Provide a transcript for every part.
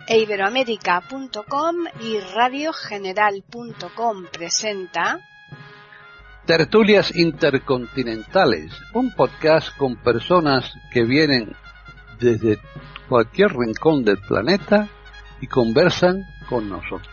Iberoamérica.com y radiogeneral.com presenta Tertulias Intercontinentales, un podcast con personas que vienen desde cualquier rincón del planeta y conversan con nosotros.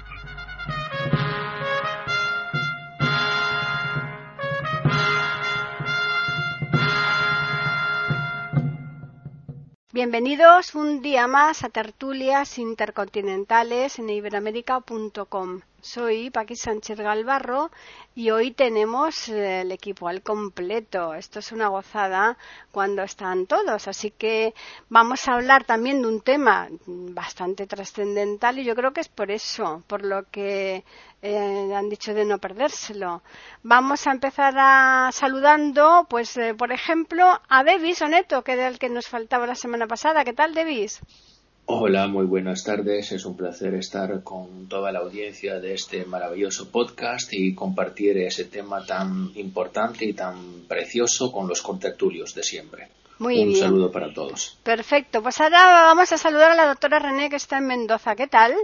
Bienvenidos un día más a Tertulias Intercontinentales en Iberoamérica.com. Soy Paqui Sánchez Galvarro y hoy tenemos el equipo al completo. Esto es una gozada cuando están todos, así que vamos a hablar también de un tema bastante trascendental y yo creo que es por eso, por lo que han dicho de no perdérselo. Vamos a empezar saludando, pues por ejemplo, a Devis Oneto, que era el que nos faltaba la semana pasada. ¿Qué tal, Devis? Hola, muy buenas tardes. Es un placer estar con toda la audiencia de este maravilloso podcast y compartir ese tema tan importante y tan precioso con los contertulios de siempre. Muy bien. Un saludo para todos. Perfecto. Pues ahora vamos a saludar a la doctora René, que está en Mendoza. ¿Qué tal?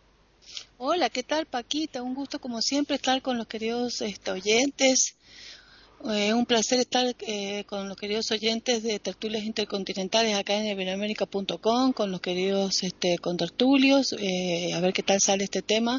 Hola, ¿qué tal, Paquita? Un gusto, como siempre, estar con los queridos oyentes. Un placer estar con los queridos oyentes de Tertulias Intercontinentales acá en Iberoamérica.com, con los queridos contertulios, a ver qué tal sale este tema,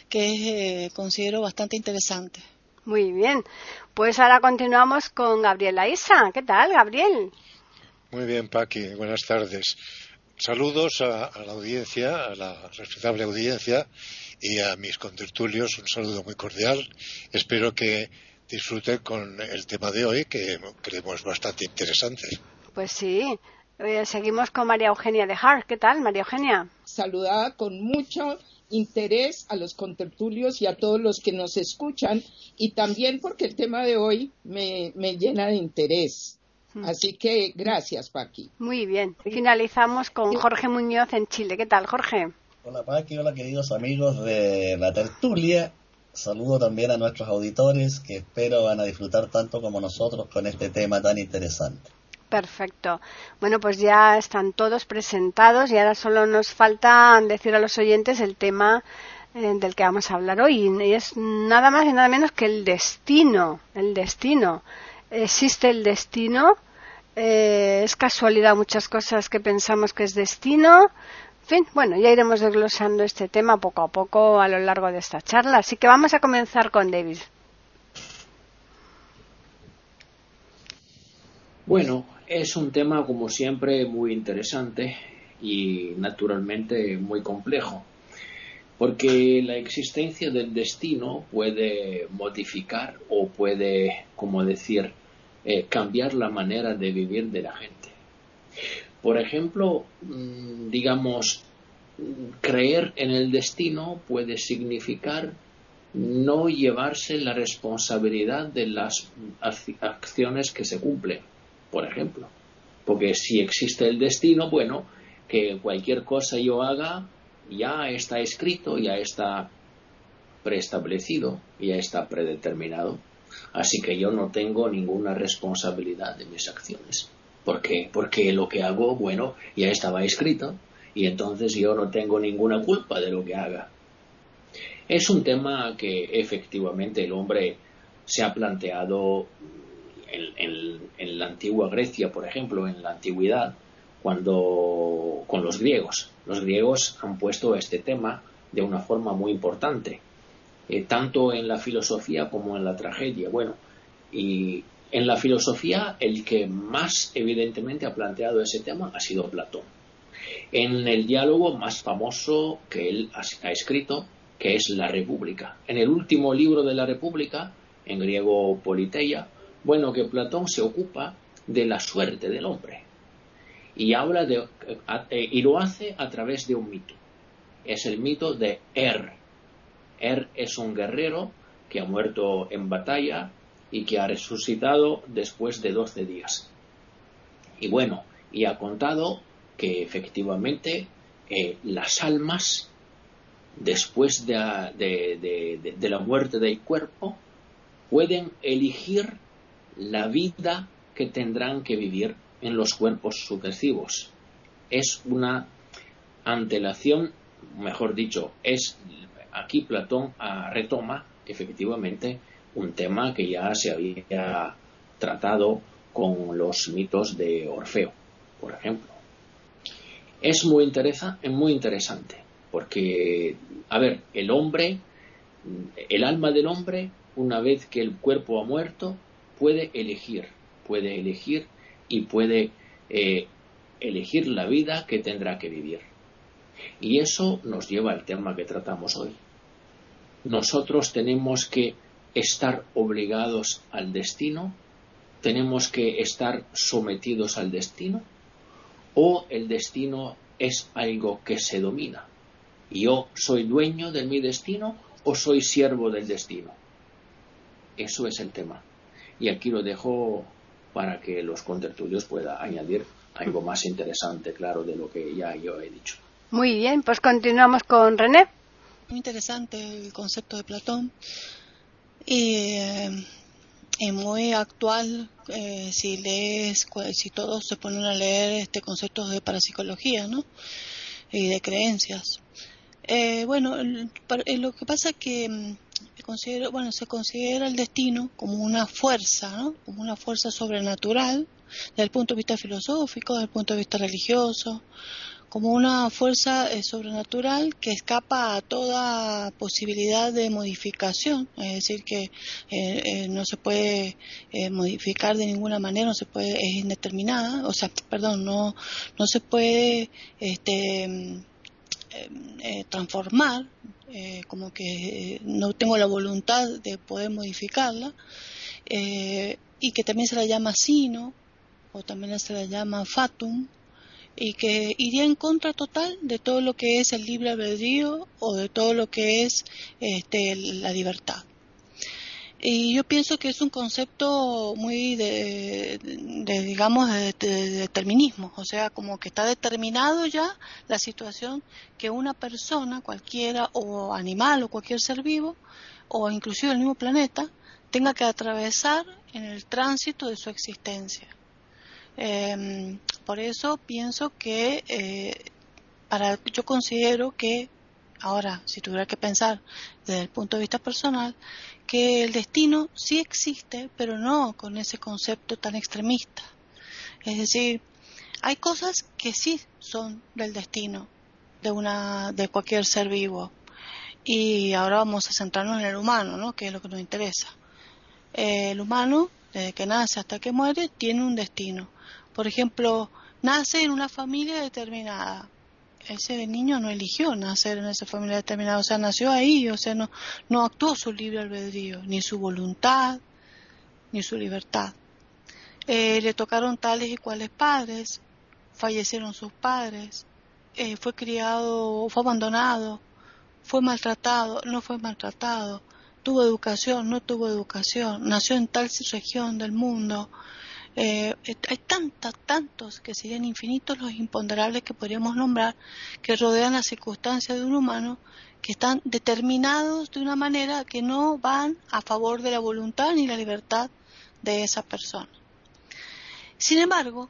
que considero bastante interesante. Muy bien, pues ahora continuamos con Gabriela Isa. ¿Qué tal, Gabriel? Muy bien, Paqui, buenas tardes. Saludos a la audiencia, a la respetable audiencia y a mis contertulios, un saludo muy cordial. Espero que disfruten con el tema de hoy, que creemos bastante interesante. Pues sí. Seguimos con María Eugenia de Hart. ¿Qué tal, María Eugenia? Saludada con mucho interés a los contertulios y a todos los que nos escuchan, y también porque el tema de hoy me llena de interés. Así que gracias, Paqui. Muy bien. Finalizamos con Jorge Muñoz en Chile. ¿Qué tal, Jorge? Hola, Paqui. Hola, queridos amigos de la tertulia. Saludo también a nuestros auditores, que espero van a disfrutar tanto como nosotros con este tema tan interesante. Perfecto. Bueno, pues ya están todos presentados y ahora solo nos falta decir a los oyentes el tema del que vamos a hablar hoy. Y es nada más y nada menos que el destino. El destino. ¿Existe el destino? ¿Es casualidad muchas cosas que pensamos que es destino? En fin, bueno, ya iremos desglosando este tema poco a poco a lo largo de esta charla. Así que vamos a comenzar con David. Bueno, es un tema, como siempre, muy interesante y naturalmente muy complejo, porque la existencia del destino puede modificar o puede, como decir, cambiar la manera de vivir de la gente. Por ejemplo, digamos, creer en el destino puede significar no llevarse la responsabilidad de las acciones que se cumplen, por ejemplo. Porque si existe el destino, bueno, que cualquier cosa yo haga ya está escrito, ya está preestablecido, ya está predeterminado. Así que yo no tengo ninguna responsabilidad de mis acciones. ¿Por qué? Porque lo que hago, bueno, ya estaba escrito y entonces yo no tengo ninguna culpa de lo que haga. Es un tema que efectivamente el hombre se ha planteado en la antigua Grecia, por ejemplo, en la antigüedad, cuando con los griegos. Los griegos han puesto este tema de una forma muy importante, tanto en la filosofía como en la tragedia. Bueno, y en la filosofía el que más evidentemente ha planteado ese tema ha sido Platón. En el diálogo más famoso que él ha escrito, que es La República. En el último libro de La República, en griego Politeia, bueno, que Platón se ocupa de la suerte del hombre y habla y lo hace a través de un mito. Es el mito de es un guerrero que ha muerto en batalla y que ha resucitado después de 12 días. Y bueno, y ha contado que efectivamente las almas, después de la muerte del cuerpo, pueden elegir la vida que tendrán que vivir en los cuerpos sucesivos. Es una antelación mejor dicho, aquí Platón retoma efectivamente un tema que ya se había tratado con los mitos de Orfeo, por ejemplo. Es muy interesante, porque, a ver, el alma del hombre, una vez que el cuerpo ha muerto, puede elegir y puede elegir la vida que tendrá que vivir. Y eso nos lleva al tema que tratamos hoy. Nosotros tenemos que estar obligados al destino, tenemos que estar sometidos al destino, o el destino es algo que se domina. ¿Yo soy dueño de mi destino o soy siervo del destino? Eso es el tema. Y aquí lo dejo para que los contertulios puedan añadir algo más interesante, claro, de lo que ya yo he dicho. Muy bien, pues continuamos con René. Muy interesante el concepto de Platón y muy actual si todos se ponen a leer conceptos de parapsicología, ¿no? Y de creencias. Lo que pasa es que se considera el destino como una fuerza, ¿no? Como una fuerza sobrenatural desde el punto de vista filosófico, desde el punto de vista religioso, como una fuerza sobrenatural que escapa a toda posibilidad de modificación, es decir, que no se puede modificar de ninguna manera, es indeterminada, no se puede transformar, como que no tengo la voluntad de poder modificarla, y que también se la llama sino, o también se la llama fatum, y que iría en contra total de todo lo que es el libre albedrío o de todo lo que es la libertad. Y yo pienso que es un concepto muy de determinismo, o sea, como que está determinado ya la situación que una persona cualquiera, o animal, o cualquier ser vivo, o inclusive el mismo planeta, tenga que atravesar en el tránsito de su existencia. Por eso pienso que yo considero que, ahora, si tuviera que pensar desde el punto de vista personal, que el destino sí existe, pero no con ese concepto tan extremista. Es decir, hay cosas que sí son del destino de cualquier ser vivo. Y ahora vamos a centrarnos en el humano, ¿no? Que es lo que nos interesa. El humano, desde que nace hasta que muere, tiene un destino. Por ejemplo, nace en una familia determinada. Ese niño no eligió nacer en esa familia determinada, o sea, nació ahí, o sea, no actuó su libre albedrío, ni su voluntad, ni su libertad. Le tocaron tales y cuales padres, fallecieron sus padres, fue criado, fue abandonado, fue maltratado, no fue maltratado, tuvo educación, no tuvo educación, nació en tal región del mundo. Hay tantos que serían infinitos los imponderables que podríamos nombrar, que rodean las circunstancias de un humano, que están determinados de una manera que no van a favor de la voluntad ni la libertad de esa persona. Sin embargo,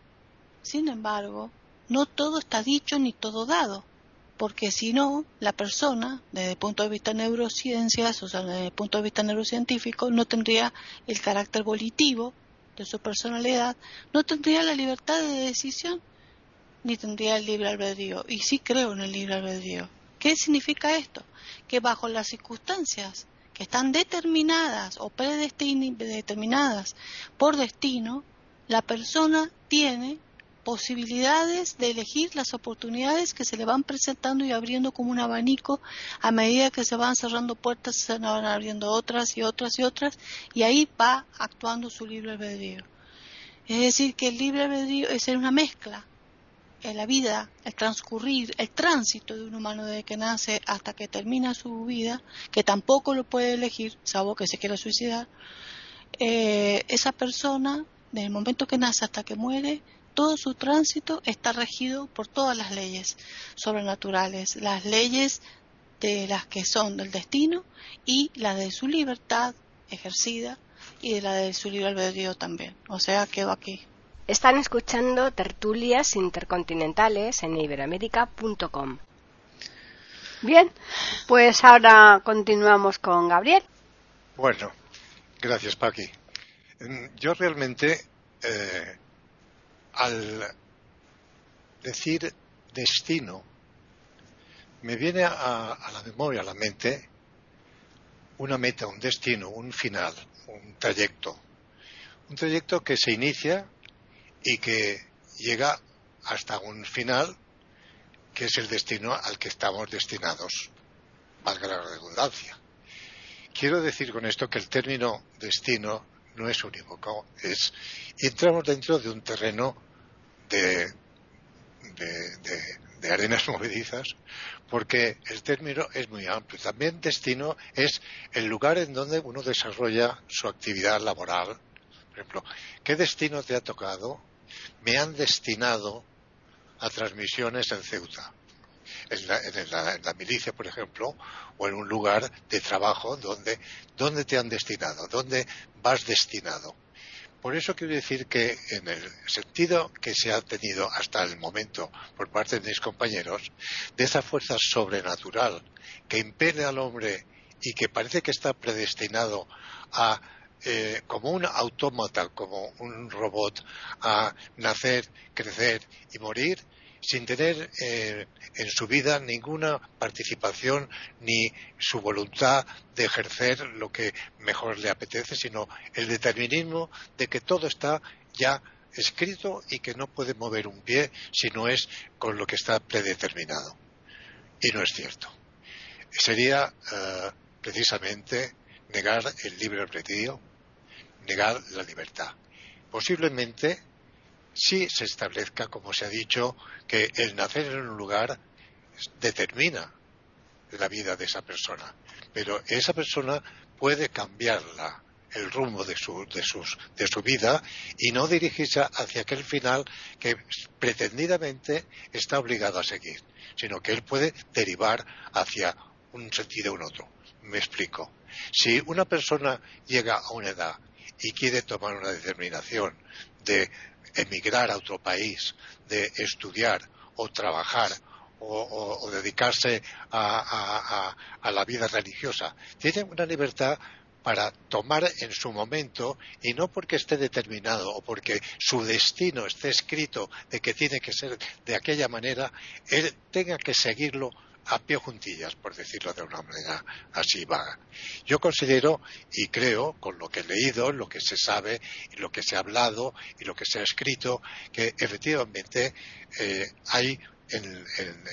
no todo está dicho ni todo dado, porque si no, la persona, desde el punto de vista de neurociencias, o sea, desde el punto de vista neurocientífico, no tendría el carácter volitivo de su personalidad, no tendría la libertad de decisión, ni tendría el libre albedrío. Y sí creo en el libre albedrío. ¿Qué significa esto? Que bajo las circunstancias que están determinadas o predeterminadas por destino, la persona tiene posibilidades de elegir las oportunidades que se le van presentando y abriendo como un abanico. A medida que se van cerrando puertas, se van abriendo otras y otras y otras, y ahí va actuando su libre albedrío. Es decir, que el libre albedrío es una mezcla en la vida, el transcurrir, el tránsito de un humano desde que nace hasta que termina su vida, que tampoco lo puede elegir, salvo que se quiera suicidar. Esa persona, desde el momento que nace hasta que muere, todo su tránsito está regido por todas las leyes sobrenaturales, las leyes de las que son del destino y las de su libertad ejercida y de la de su libre albedrío también. O sea, quedo aquí. Están escuchando Tertulias Intercontinentales en Iberoamérica.com. Bien, pues ahora continuamos con Gabriel. Bueno, gracias, Paqui. Yo realmente, al decir destino, me viene a la memoria, a la mente, una meta, un destino, un final, un trayecto. Un trayecto que se inicia y que llega hasta un final, que es el destino al que estamos destinados, valga la redundancia. Quiero decir con esto que el término destino no es unívoco, y entramos dentro de un terreno de arenas movedizas, porque el término es muy amplio. También destino es el lugar en donde uno desarrolla su actividad laboral. Por ejemplo, ¿qué destino te ha tocado? Me han destinado a transmisiones en Ceuta, en la milicia, por ejemplo, o en un lugar de trabajo donde te han destinado, donde vas destinado. Por eso quiero decir que en el sentido que se ha tenido hasta el momento por parte de mis compañeros, de esa fuerza sobrenatural que impele al hombre y que parece que está predestinado a, como un autómata, como un robot, a nacer, crecer y morir, sin tener en su vida ninguna participación ni su voluntad de ejercer lo que mejor le apetece, sino el determinismo de que todo está ya escrito y que no puede mover un pie si no es con lo que está predeterminado. Y no es cierto. Sería precisamente negar el libre albedrío, negar la libertad. Posiblemente sí se establezca, como se ha dicho, que el nacer en un lugar determina la vida de esa persona, pero esa persona puede cambiar el rumbo de su vida y no dirigirse hacia aquel final que pretendidamente está obligado a seguir, sino que él puede derivar hacia un sentido u otro. Me explico. Si una persona llega a una edad y quiere tomar una determinación de emigrar a otro país, de estudiar o trabajar o dedicarse a la vida religiosa, tiene una libertad para tomar en su momento, y no porque esté determinado o porque su destino esté escrito de que tiene que ser de aquella manera, él tenga que seguirlo a pie juntillas, por decirlo de una manera así vaga. Yo considero y creo, con lo que he leído, lo que se sabe, y lo que se ha hablado y lo que se ha escrito, que efectivamente hay en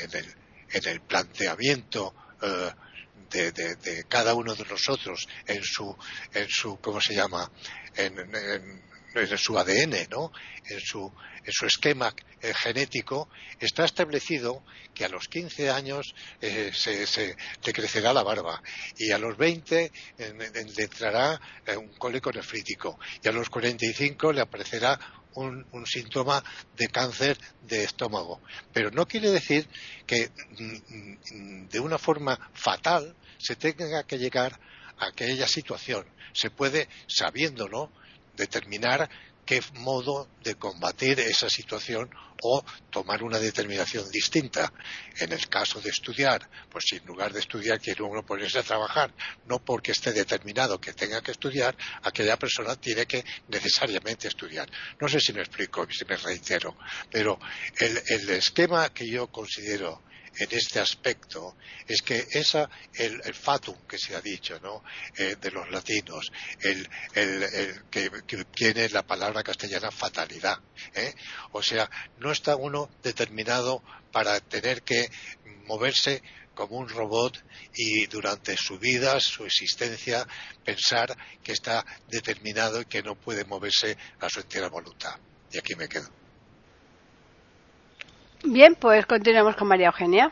el planteamiento de cada uno de nosotros en su ¿cómo se llama? En su ADN, ¿no? En su esquema genético, está establecido que a los 15 años le crecerá la barba, y a los 20 le entrará un cólico nefrítico, y a los 45 le aparecerá un síntoma de cáncer de estómago. Pero no quiere decir que de una forma fatal se tenga que llegar a aquella situación. Se puede, sabiéndolo, determinar qué modo de combatir esa situación o tomar una determinación distinta. En el caso de estudiar, pues si en lugar de estudiar quiere uno ponerse a trabajar, no porque esté determinado que tenga que estudiar, aquella persona tiene que necesariamente estudiar. No sé si me explico, si me reitero, pero el esquema que yo considero en este aspecto es que el fatum que se ha dicho, ¿no? De los latinos, que tiene la palabra castellana fatalidad, o sea, no está uno determinado para tener que moverse como un robot y durante su vida, su existencia, pensar que está determinado y que no puede moverse a su entera voluntad. Y aquí me quedo. Bien, pues continuamos con María Eugenia.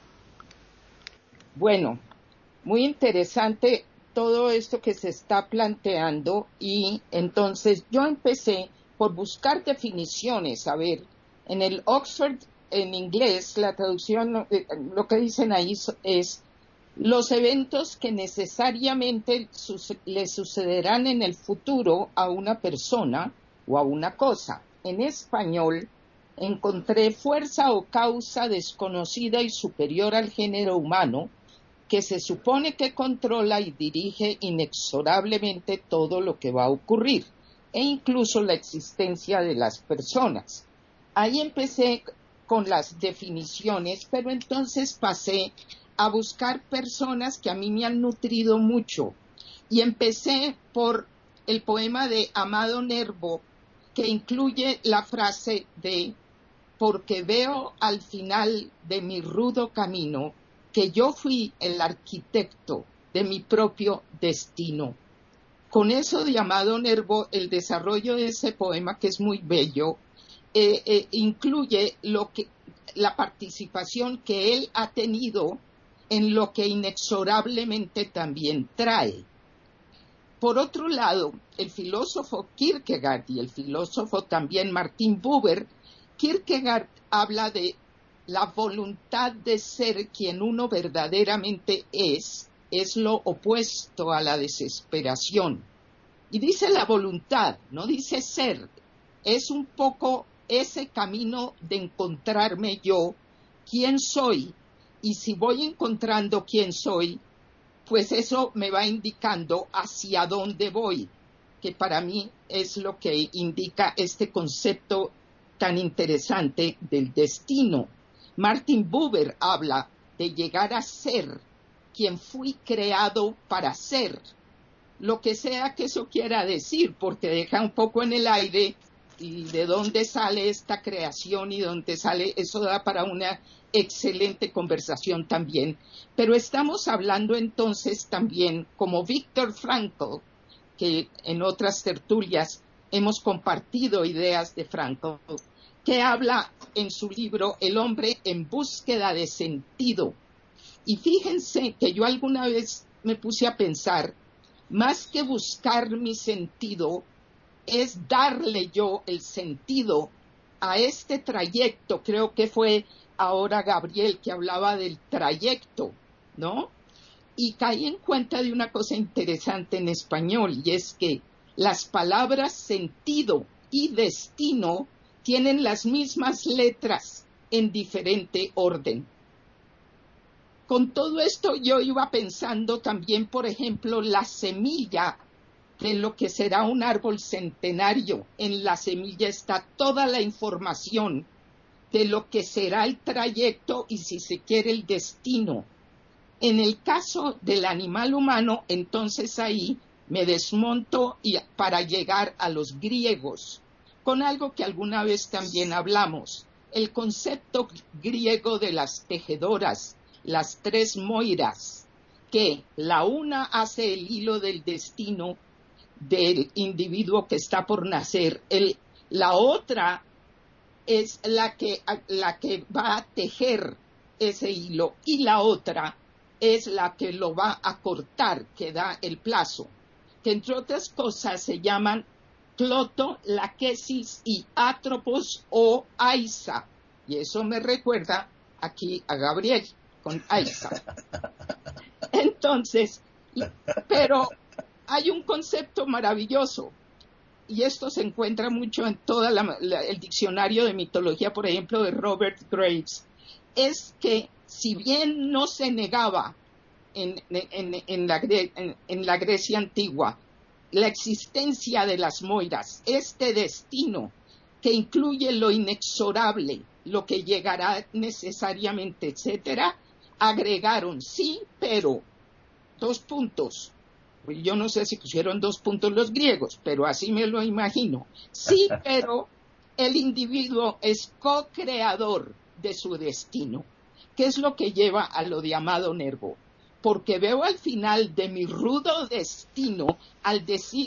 Bueno, muy interesante todo esto que se está planteando, y entonces yo empecé por buscar definiciones. A ver, en el Oxford, en inglés, la traducción, lo que dicen ahí es los eventos que necesariamente le sucederán en el futuro a una persona o a una cosa. En español encontré fuerza o causa desconocida y superior al género humano, que se supone que controla y dirige inexorablemente todo lo que va a ocurrir, e incluso la existencia de las personas. Ahí empecé con las definiciones, pero entonces pasé a buscar personas que a mí me han nutrido mucho, y empecé por el poema de Amado Nervo, que incluye la frase de «porque veo al final de mi rudo camino que yo fui el arquitecto de mi propio destino». Con eso de Amado Nervo, el desarrollo de ese poema, que es muy bello, incluye la participación que él ha tenido en lo que inexorablemente también trae. Por otro lado, el filósofo Kierkegaard y el filósofo también Martin Buber, Kierkegaard habla de la voluntad de ser quien uno verdaderamente es lo opuesto a la desesperación. Y dice la voluntad, no dice ser. Es un poco ese camino de encontrarme yo, quién soy, y si voy encontrando quién soy, pues eso me va indicando hacia dónde voy, que para mí es lo que indica este concepto tan interesante del destino. Martin Buber habla de llegar a ser quien fui creado para ser, lo que sea que eso quiera decir, porque deja un poco en el aire y de dónde sale esta creación y dónde sale, eso da para una excelente conversación también. Pero estamos hablando entonces también, como Viktor Frankl, que en otras tertulias hemos compartido ideas de Frankl, que habla en su libro El hombre en búsqueda de sentido. Y fíjense que yo alguna vez me puse a pensar, más que buscar mi sentido, es darle yo el sentido a este trayecto. Creo que fue ahora Gabriel que hablaba del trayecto, ¿no? Y caí en cuenta de una cosa interesante en español, y es que las palabras sentido y destino tienen las mismas letras en diferente orden. Con todo esto yo iba pensando también, por ejemplo, la semilla de lo que será un árbol centenario. En la semilla está toda la información de lo que será el trayecto y, si se quiere, el destino. En el caso del animal humano, entonces ahí me desmonto para llegar a los griegos, con algo que alguna vez también hablamos, el concepto griego de las tejedoras, las tres moiras, que la una hace el hilo del destino del individuo que está por nacer, la otra es la que va a tejer ese hilo, y la otra es la que lo va a cortar, que da el plazo, que entre otras cosas se llaman cloto, laquesis y atropos o aisa, y eso me recuerda aquí a Gabriel con aisa. Entonces, pero hay un concepto maravilloso, y esto se encuentra mucho en todo el diccionario de mitología, por ejemplo, de Robert Graves, es que si bien no se negaba en la Grecia antigua la existencia de las moiras, este destino que incluye lo inexorable, lo que llegará necesariamente, etcétera, agregaron sí, pero, dos puntos. Yo no sé si pusieron dos puntos los griegos, pero así me lo imagino. Sí, pero el individuo es co-creador de su destino, que es lo que lleva a lo de Amado Nervo. Porque veo al final de mi rudo destino, al decir,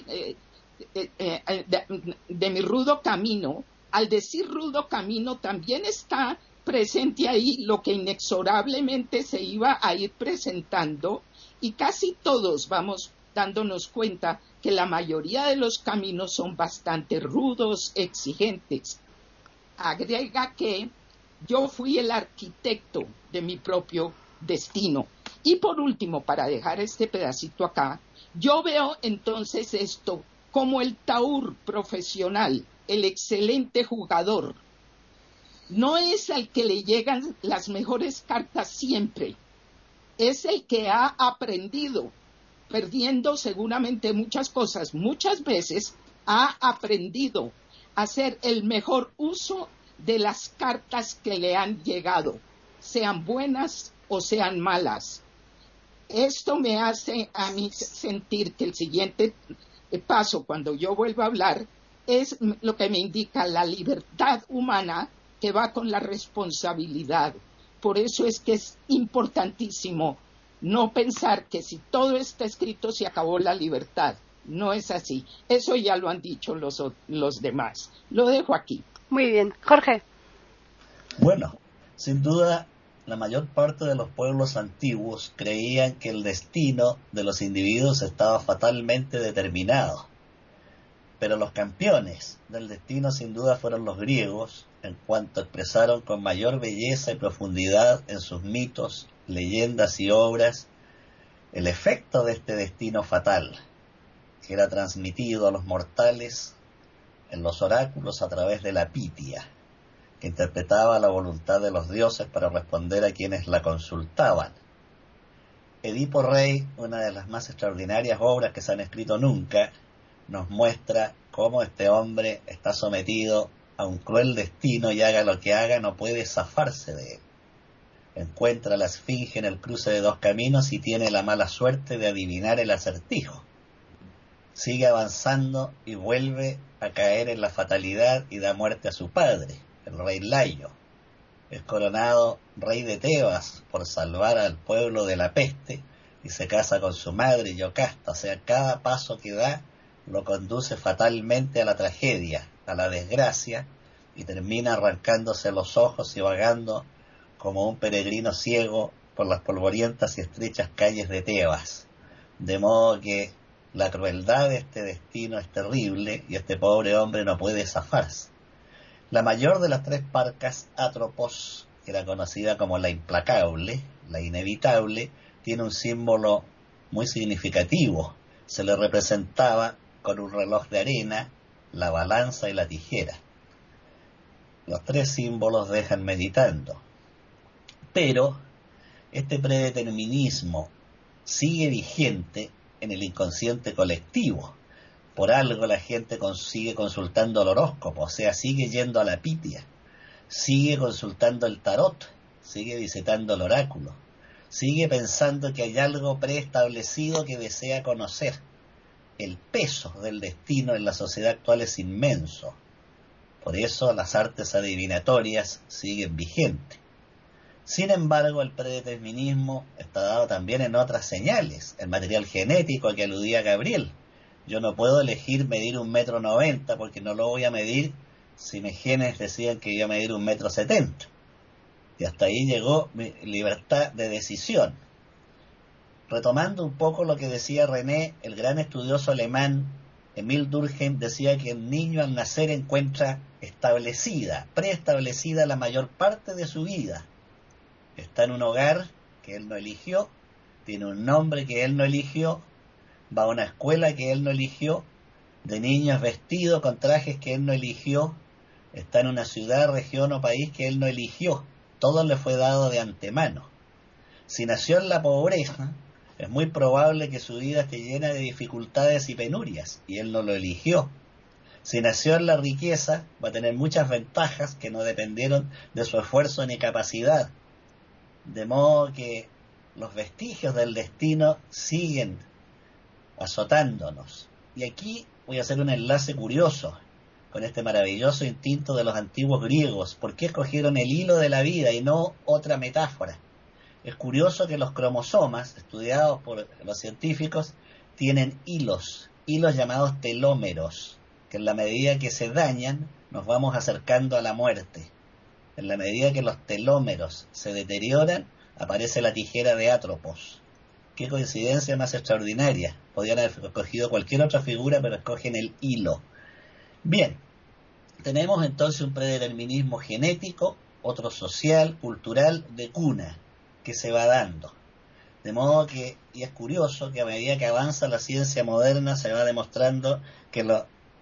de mi rudo camino, al decir rudo camino también está presente ahí lo que inexorablemente se iba a ir presentando, y casi todos vamos dándonos cuenta que la mayoría de los caminos son bastante rudos, exigentes. Agrega que yo fui el arquitecto de mi propio destino. Y por último, para dejar este pedacito acá, yo veo entonces esto como el taur profesional, el excelente jugador, no es al que le llegan las mejores cartas siempre, es el que ha aprendido, perdiendo seguramente muchas cosas, muchas veces ha aprendido a hacer el mejor uso de las cartas que le han llegado, sean buenas o sean malas. Esto me hace a mí sentir que el siguiente paso, cuando yo vuelva a hablar, es lo que me indica la libertad humana que va con la responsabilidad. Por eso es que es importantísimo no pensar que si todo está escrito se acabó la libertad. No es así. Eso ya lo han dicho los demás. Lo dejo aquí. Muy bien. Jorge. Bueno, sin duda, la mayor parte de los pueblos antiguos creían que el destino de los individuos estaba fatalmente determinado. Pero los campeones del destino sin duda fueron los griegos, en cuanto expresaron con mayor belleza y profundidad en sus mitos, leyendas y obras el efecto de este destino fatal, que era transmitido a los mortales en los oráculos a través de la Pitia, que interpretaba la voluntad de los dioses para responder a quienes la consultaban. Edipo Rey, una de las más extraordinarias obras que se han escrito nunca, nos muestra cómo este hombre está sometido a un cruel destino y haga lo que haga, no puede zafarse de él. Encuentra a la esfinge en el cruce de dos caminos y tiene la mala suerte de adivinar el acertijo. Sigue avanzando y vuelve a caer en la fatalidad y da muerte a su padre, el rey Layo. Es coronado rey de Tebas por salvar al pueblo de la peste y se casa con su madre Yocasta. O sea, cada paso que da lo conduce fatalmente a la tragedia, a la desgracia, y termina arrancándose los ojos y vagando como un peregrino ciego por las polvorientas y estrechas calles de Tebas. De modo que la crueldad de este destino es terrible y este pobre hombre no puede zafarse. La mayor de las tres parcas, Atropos, que era conocida como la implacable, la inevitable, tiene un símbolo muy significativo. Se le representaba con un reloj de arena, la balanza y la tijera. Los tres símbolos dejan meditando. Pero este predeterminismo sigue vigente en el inconsciente colectivo. Por algo la gente sigue consultando el horóscopo, o sea, sigue yendo a la Pitia, sigue consultando el tarot, sigue visitando el oráculo, sigue pensando que hay algo preestablecido que desea conocer. El peso del destino en la sociedad actual es inmenso. Por eso las artes adivinatorias siguen vigentes. Sin embargo, el predeterminismo está dado también en otras señales, el material genético a que aludía Gabriel. Yo no puedo elegir medir 1,90 m porque no lo voy a medir si mis genes decían que iba a medir 1,70 m. Y hasta ahí llegó mi libertad de decisión. Retomando un poco lo que decía René, el gran estudioso alemán Emil Durkheim decía que el niño al nacer encuentra preestablecida la mayor parte de su vida. Está en un hogar que él no eligió, tiene un nombre que él no eligió, va a una escuela que él no eligió, de niño es vestido con trajes que él no eligió, está en una ciudad, región o país que él no eligió, todo le fue dado de antemano. Si nació en la pobreza, es muy probable que su vida esté llena de dificultades y penurias, y él no lo eligió. Si nació en la riqueza, va a tener muchas ventajas que no dependieron de su esfuerzo ni capacidad. De modo que los vestigios del destino siguen azotándonos. Y aquí voy a hacer un enlace curioso con este maravilloso instinto de los antiguos griegos. ¿Por qué escogieron el hilo de la vida y no otra metáfora? Es curioso que los cromosomas, estudiados por los científicos, tienen hilos llamados telómeros, que en la medida que se dañan, nos vamos acercando a la muerte. En la medida que los telómeros se deterioran, aparece la tijera de Atropos. Qué coincidencia más extraordinaria. Podrían haber escogido cualquier otra figura, pero escogen el hilo. Bien, tenemos entonces un predeterminismo genético, otro social, cultural, de cuna, que se va dando. De modo que, y es curioso que a medida que avanza la ciencia moderna, se va demostrando que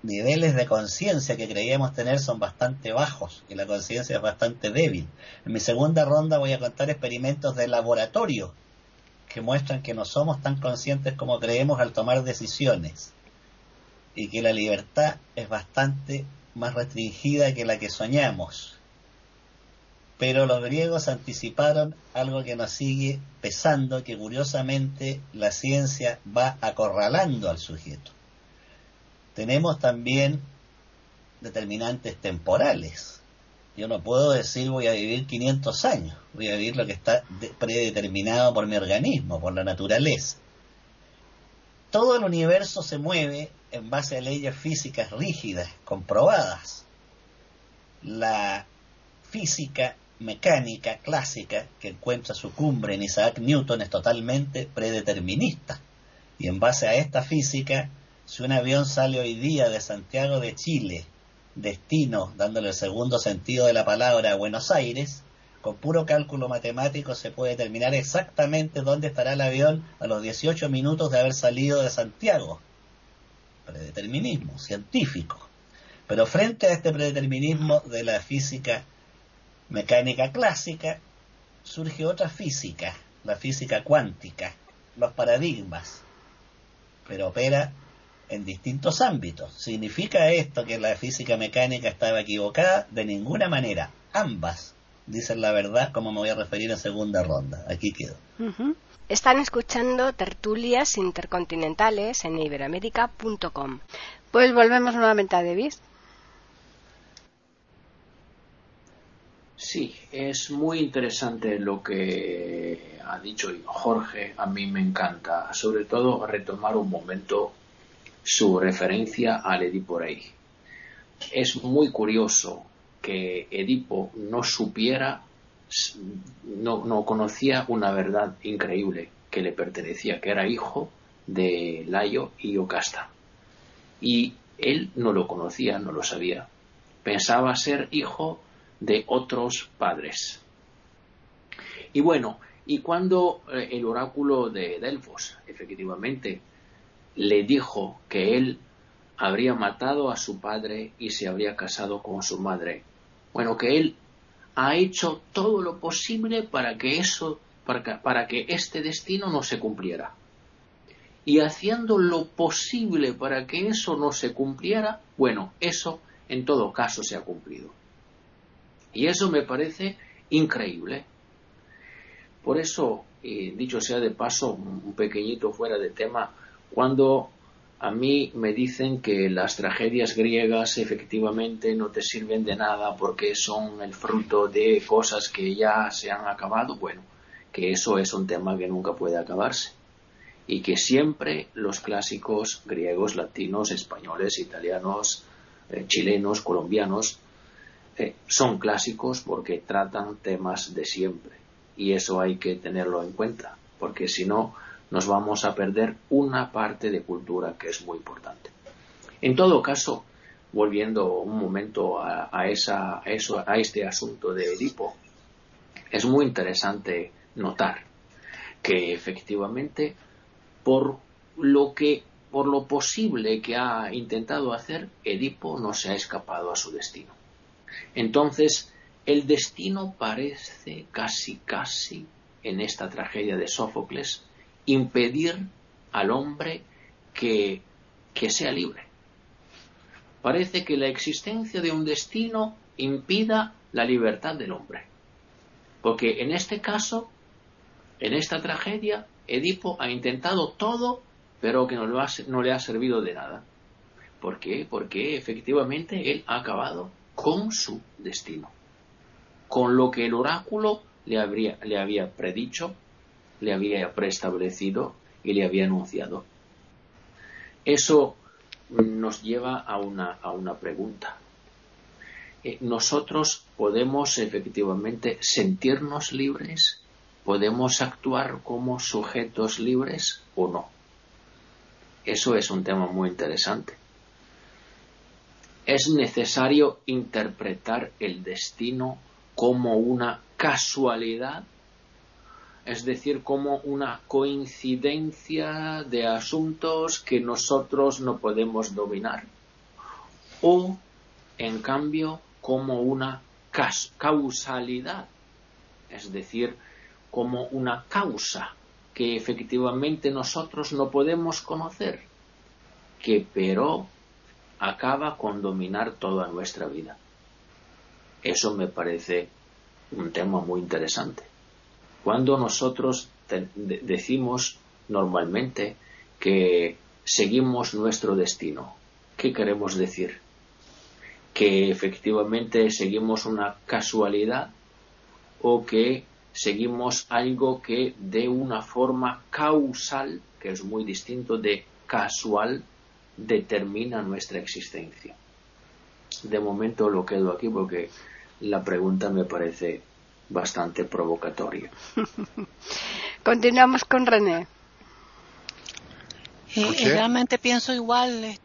niveles de conciencia que creíamos tener son bastante bajos y la conciencia es bastante débil. En mi segunda ronda voy a contar experimentos de laboratorio que muestran que no somos tan conscientes como creemos al tomar decisiones y que la libertad es bastante más restringida que la que soñamos. Pero los griegos anticiparon algo que nos sigue pesando, que curiosamente la ciencia va acorralando al sujeto. Tenemos también determinantes temporales. Yo no puedo decir voy a vivir 500 años, voy a vivir lo que está predeterminado por mi organismo, por la naturaleza. Todo el universo se mueve en base a leyes físicas rígidas, comprobadas. La física mecánica clásica que encuentra su cumbre en Isaac Newton es totalmente predeterminista. Y en base a esta física, si un avión sale hoy día de Santiago de Chile, destino, dándole el segundo sentido de la palabra, a Buenos Aires, con puro cálculo matemático se puede determinar exactamente dónde estará el avión a los 18 minutos de haber salido de Santiago. Predeterminismo científico. Pero frente a este predeterminismo de la física mecánica clásica, surge otra física, la física cuántica, los paradigmas, pero opera en distintos ámbitos. ¿Significa esto que la física mecánica estaba equivocada? De ninguna manera. Ambas dicen la verdad, como me voy a referir en segunda ronda. Aquí quedo. Están escuchando Tertulias Intercontinentales en iberoamerica.com. Pues volvemos nuevamente a David. Sí, es muy interesante lo que ha dicho Jorge. A mí me encanta, sobre todo, retomar un momento su referencia al Edipo Rey. Es muy curioso que Edipo no supiera, no conocía una verdad increíble que le pertenecía, que era hijo de Laio y Iocasta. Y él no lo conocía, no lo sabía. Pensaba ser hijo de otros padres. Y bueno, y cuando el oráculo de Delfos efectivamente le dijo que él habría matado a su padre y se habría casado con su madre, bueno, que él ha hecho todo lo posible para que este destino no se cumpliera. Y haciendo lo posible para que eso no se cumpliera, bueno, eso en todo caso se ha cumplido. Y eso me parece increíble. Por eso, dicho sea de paso, un pequeñito fuera de tema, cuando a mí me dicen que las tragedias griegas efectivamente no te sirven de nada porque son el fruto de cosas que ya se han acabado, bueno, que eso es un tema que nunca puede acabarse. Y que siempre los clásicos griegos, latinos, españoles, italianos, chilenos, colombianos, son clásicos porque tratan temas de siempre. Y eso hay que tenerlo en cuenta, porque si no nos vamos a perder una parte de cultura que es muy importante. En todo caso, volviendo un momento a este asunto de Edipo, es muy interesante notar que efectivamente por lo posible que ha intentado hacer, Edipo no se ha escapado a su destino. Entonces, el destino parece casi en esta tragedia de Sófocles impedir al hombre que sea libre. Parece que la existencia de un destino impida la libertad del hombre. Porque en este caso, en esta tragedia, Edipo ha intentado todo, pero que no le ha servido de nada. ¿Por qué? Porque efectivamente él ha acabado con su destino, con lo que el oráculo le había predicho, le había preestablecido y le había anunciado. Eso nos lleva a una pregunta. ¿Nosotros podemos efectivamente sentirnos libres? ¿Podemos actuar como sujetos libres o no? Eso es un tema muy interesante. ¿Es necesario interpretar el destino como una casualidad? Es decir, como una coincidencia de asuntos que nosotros no podemos dominar. o en cambio como una causalidad, es decir, como una causa que efectivamente nosotros no podemos conocer, que pero acaba con dominar toda nuestra vida. Eso me parece un tema muy interesante. Cuando nosotros decimos normalmente que seguimos nuestro destino, ¿qué queremos decir? ¿Que efectivamente seguimos una casualidad o que seguimos algo que de una forma causal, que es muy distinto de casual, determina nuestra existencia? De momento lo quedo aquí porque la pregunta me parece bastante provocatoria. Continuamos con René. Realmente pienso igual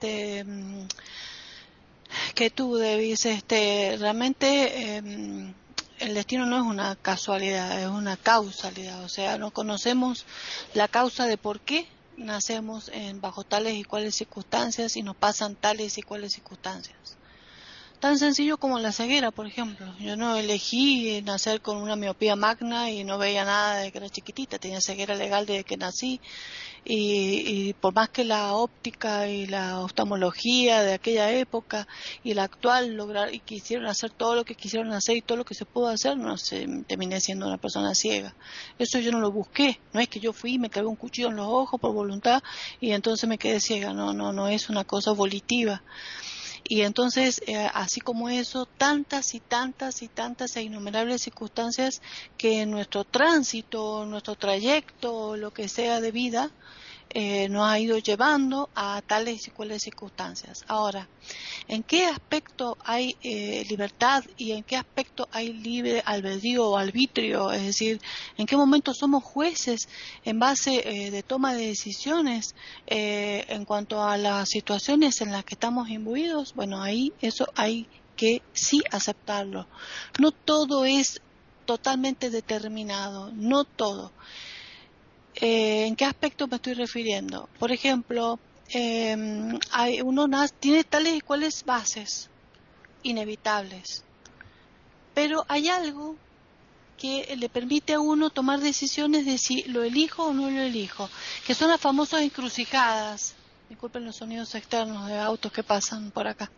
que tú, Davis. Realmente el destino no es una casualidad, es una causalidad. O sea, no conocemos la causa de por qué nacemos bajo tales y cuales circunstancias y nos pasan tales y cuales circunstancias. Tan sencillo como la ceguera, por ejemplo. Yo no elegí nacer con una miopía magna y no veía nada desde que era chiquitita. Tenía ceguera legal desde que nací. Y por más que la óptica y la oftalmología de aquella época y la actual y quisieron hacer todo lo que quisieron hacer y todo lo que se pudo hacer, no sé, terminé siendo una persona ciega. Eso yo no lo busqué. No es que yo fui y me clavé un cuchillo en los ojos por voluntad y entonces me quedé ciega. No es una cosa volitiva. Y entonces, así como eso, tantas y tantas y tantas e innumerables circunstancias que en nuestro tránsito, nuestro trayecto, lo que sea de vida, nos ha ido llevando a tales y cuales circunstancias. Ahora, ¿en qué aspecto hay libertad y en qué aspecto hay libre albedrío o arbitrio? Es decir, ¿en qué momento somos jueces en base de toma de decisiones en cuanto a las situaciones en las que estamos imbuidos? Bueno, ahí eso hay que sí aceptarlo. No todo es totalmente determinado, no todo. ¿En qué aspecto me estoy refiriendo? Por ejemplo, tiene tales y cuales bases inevitables, pero hay algo que le permite a uno tomar decisiones de si lo elijo o no lo elijo, que son las famosas encrucijadas. Disculpen los sonidos externos de autos que pasan por acá.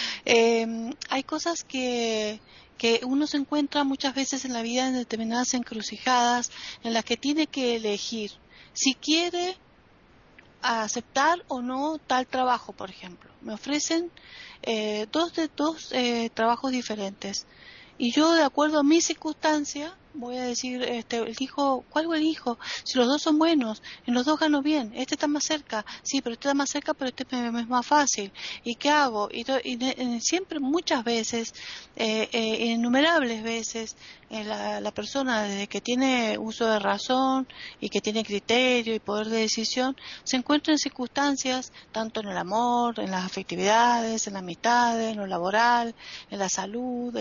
Hay cosas que uno se encuentra muchas veces en la vida en determinadas encrucijadas en las que tiene que elegir si quiere aceptar o no tal trabajo, por ejemplo. Me ofrecen dos trabajos diferentes y yo, de acuerdo a mi circunstancia, voy a decir, elijo, ¿cuál elijo? Si los dos son buenos, en los dos gano bien, este está más cerca, sí, pero este está más cerca, pero este es más fácil. ¿Y qué hago? Siempre, muchas veces, innumerables veces, la persona, desde que tiene uso de razón y que tiene criterio y poder de decisión, se encuentra en circunstancias, tanto en el amor, en las afectividades, en la amistad, en lo laboral, en la salud,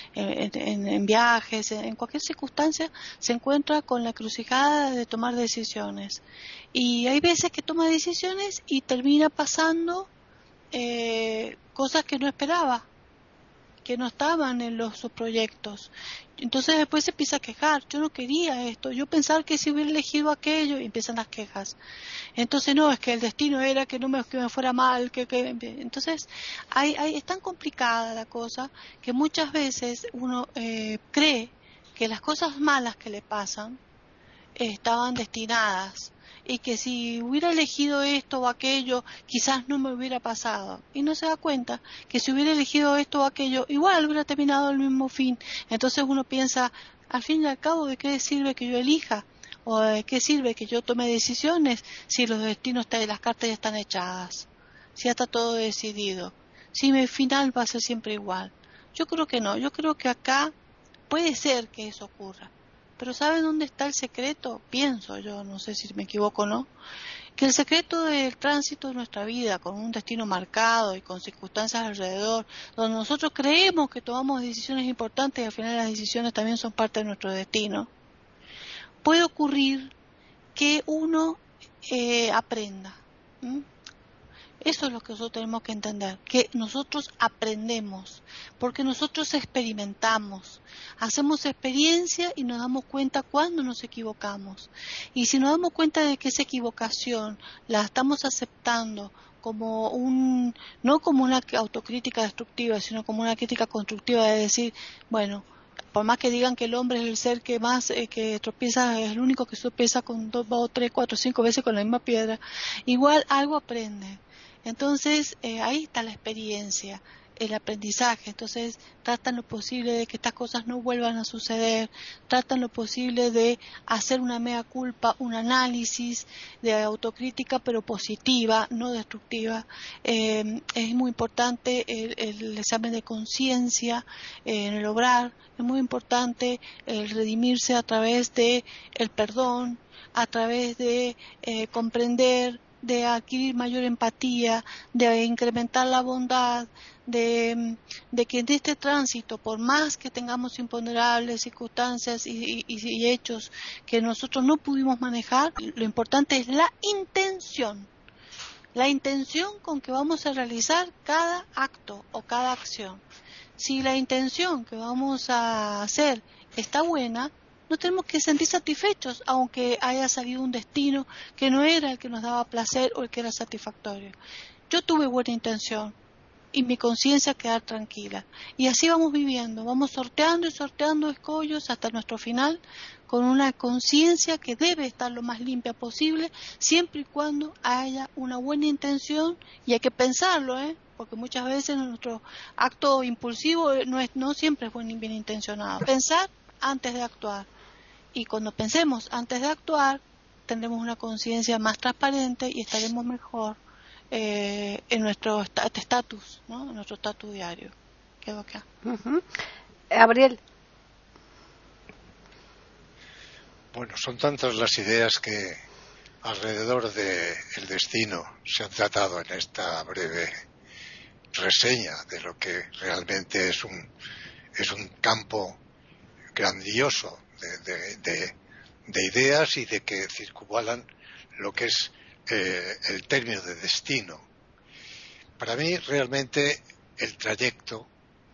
en viajes, en cualquier circunstancia, se encuentra con la encrucijada de tomar decisiones. Y hay veces que toma decisiones y termina pasando cosas que no esperaba, que no estaban en sus proyectos. Entonces después se empieza a quejar, yo no quería esto, yo pensaba que si hubiera elegido aquello, y empiezan las quejas. Entonces no, es que el destino era que me fuera mal, entonces es tan complicada la cosa que muchas veces uno cree que las cosas malas que le pasan estaban destinadas y que si hubiera elegido esto o aquello quizás no me hubiera pasado, y no se da cuenta que si hubiera elegido esto o aquello igual hubiera terminado el mismo fin. Entonces uno piensa, al fin y al cabo, ¿de qué sirve que yo elija? ¿O de qué sirve que yo tome decisiones si los destinos de las cartas ya están echadas? Si ya está todo decidido, si mi final va a ser siempre igual. Yo creo que no, yo creo que acá puede ser que eso ocurra, pero ¿saben dónde está el secreto? Pienso yo, no sé si me equivoco o no, que el secreto del tránsito de nuestra vida, con un destino marcado y con circunstancias alrededor, donde nosotros creemos que tomamos decisiones importantes y al final las decisiones también son parte de nuestro destino, puede ocurrir que uno aprenda. Eso es lo que nosotros tenemos que entender, que nosotros aprendemos, porque nosotros experimentamos, hacemos experiencia y nos damos cuenta cuando nos equivocamos. Y si nos damos cuenta de que esa equivocación la estamos aceptando como no como una autocrítica destructiva, sino como una crítica constructiva de decir, bueno, por más que digan que el hombre es el ser que más que tropieza, es el único que tropieza con 2, 3, 4, 5 veces con la misma piedra, igual algo aprende. Entonces, ahí está la experiencia, el aprendizaje. Entonces, tratan lo posible de que estas cosas no vuelvan a suceder, tratan lo posible de hacer una mea culpa, un análisis de autocrítica, pero positiva, no destructiva. Es muy importante el examen de conciencia en el obrar, es muy importante el redimirse a través de el perdón, a través de comprender, de adquirir mayor empatía, de incrementar la bondad, de que en este tránsito, por más que tengamos imponderables circunstancias y hechos que nosotros no pudimos manejar, lo importante es la intención con que vamos a realizar cada acto o cada acción. Si la intención que vamos a hacer está buena, nos tenemos que sentir satisfechos, aunque haya salido un destino que no era el que nos daba placer o el que era satisfactorio. Yo tuve buena intención y mi conciencia quedar tranquila. Y así vamos viviendo, vamos sorteando y sorteando escollos hasta nuestro final, con una conciencia que debe estar lo más limpia posible, siempre y cuando haya una buena intención, y hay que pensarlo, porque muchas veces nuestro acto impulsivo no siempre es bien intencionado. Pensar antes de actuar. Y cuando pensemos antes de actuar, tendremos una conciencia más transparente y estaremos mejor en nuestro estatus, ¿no? En nuestro estatus diario. Quedo acá. Gabriel. Bueno, son tantas las ideas que alrededor del destino se han tratado en esta breve reseña de lo que realmente es un campo grandioso de ideas y de que circunvalan lo que es el término de destino. Para mí realmente el trayecto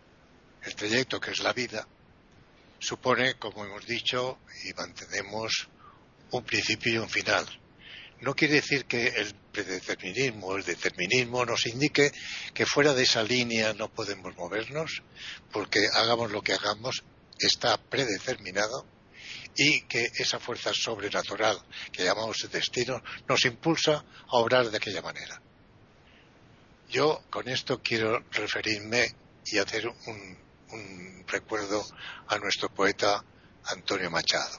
que es la vida supone, como hemos dicho y mantenemos, un principio y un final. No quiere decir que el predeterminismo o el determinismo nos indique que fuera de esa línea no podemos movernos, porque hagamos lo que hagamos está predeterminado, y que esa fuerza sobrenatural que llamamos el destino nos impulsa a obrar de aquella manera. Yo con esto quiero referirme y hacer un recuerdo a nuestro poeta Antonio Machado.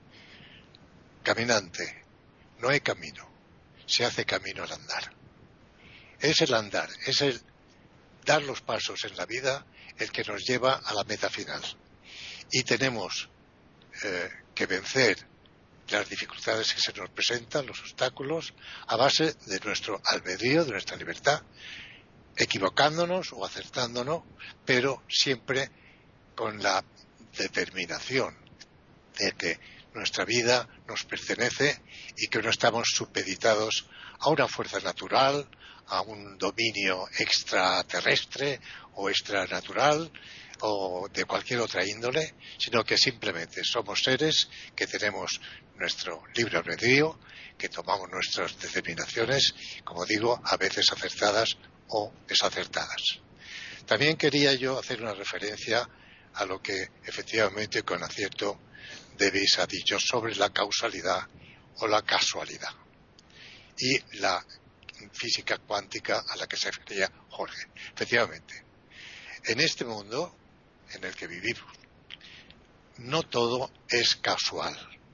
Caminante, no hay camino, se hace camino al andar. Es el andar, es el dar los pasos en la vida el que nos lleva a la meta final. Y tenemos que vencer las dificultades que se nos presentan, los obstáculos, a base de nuestro albedrío, de nuestra libertad, equivocándonos o acertándonos, pero siempre con la determinación de que nuestra vida nos pertenece y que no estamos supeditados a una fuerza natural, a un dominio extraterrestre o extranatural o de cualquier otra índole, sino que simplemente somos seres que tenemos nuestro libre albedrío, que tomamos nuestras determinaciones, como digo, a veces acertadas o desacertadas. También quería yo hacer una referencia a lo que efectivamente con acierto Davis ha dicho sobre la causalidad o la casualidad y la física cuántica a la que se refería Jorge. Efectivamente, en este mundo en el que vivimos, no todo es casual.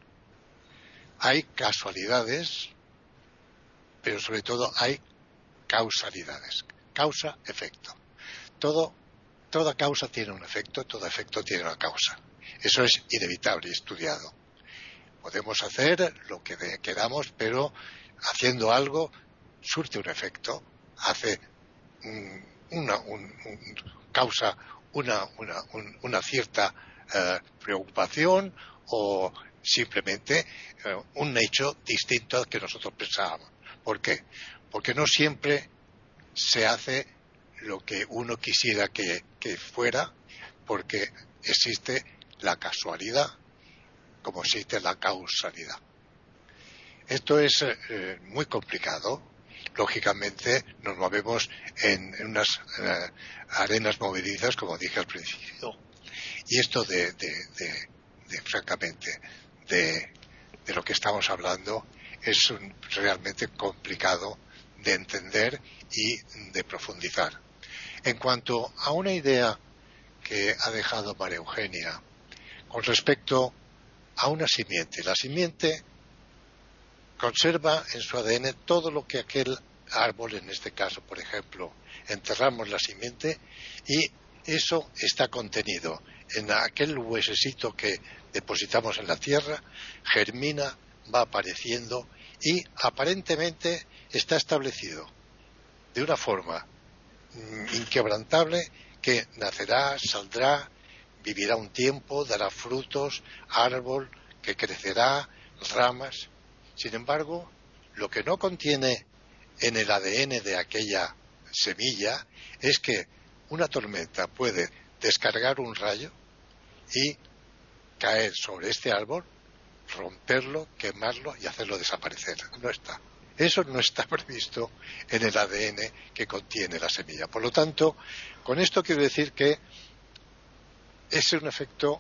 Hay casualidades, pero sobre todo hay causalidades. Causa-efecto. Toda causa tiene un efecto, todo efecto tiene una causa. Eso es inevitable y estudiado. Podemos hacer lo que queramos, pero haciendo algo surte un efecto, hace causa una cierta preocupación o simplemente un hecho distinto al que nosotros pensábamos. ¿Por qué? Porque no siempre se hace lo que uno quisiera que fuera, porque existe la casualidad como existe la causalidad. Esto es muy complicado. Lógicamente nos movemos en unas arenas movedizas, como dije al principio, y esto francamente de lo que estamos hablando es realmente complicado de entender y de profundizar. En cuanto a una idea que ha dejado María Eugenia con respecto a una simiente, la simiente conserva en su ADN todo lo que aquel árbol, en este caso, por ejemplo, enterramos la simiente y eso está contenido en aquel huesecito que depositamos en la tierra, germina, va apareciendo y aparentemente está establecido de una forma inquebrantable que nacerá, saldrá, vivirá un tiempo, dará frutos, árbol que crecerá, ramas. Sin embargo, lo que no contiene en el ADN de aquella semilla es que una tormenta puede descargar un rayo y caer sobre este árbol, romperlo, quemarlo y hacerlo desaparecer. No está. Eso no está previsto en el ADN que contiene la semilla. Por lo tanto, con esto quiero decir que es un efecto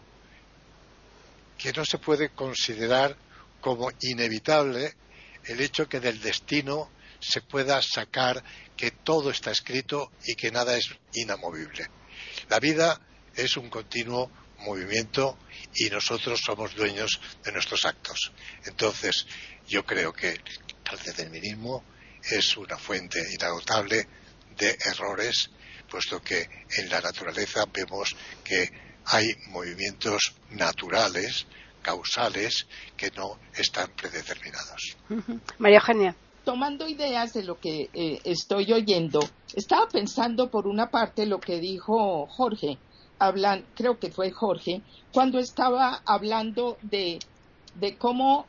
que no se puede considerar como inevitable, el hecho que del destino se pueda sacar que todo está escrito y que nada es inamovible. La vida es un continuo movimiento y nosotros somos dueños de nuestros actos. Entonces, yo creo que el determinismo es una fuente inagotable de errores, puesto que en la naturaleza vemos que hay movimientos naturales, causales, que no están predeterminados. María Eugenia. Tomando ideas de lo que estoy oyendo, estaba pensando por una parte lo que dijo Jorge, creo que fue Jorge, cuando estaba hablando de cómo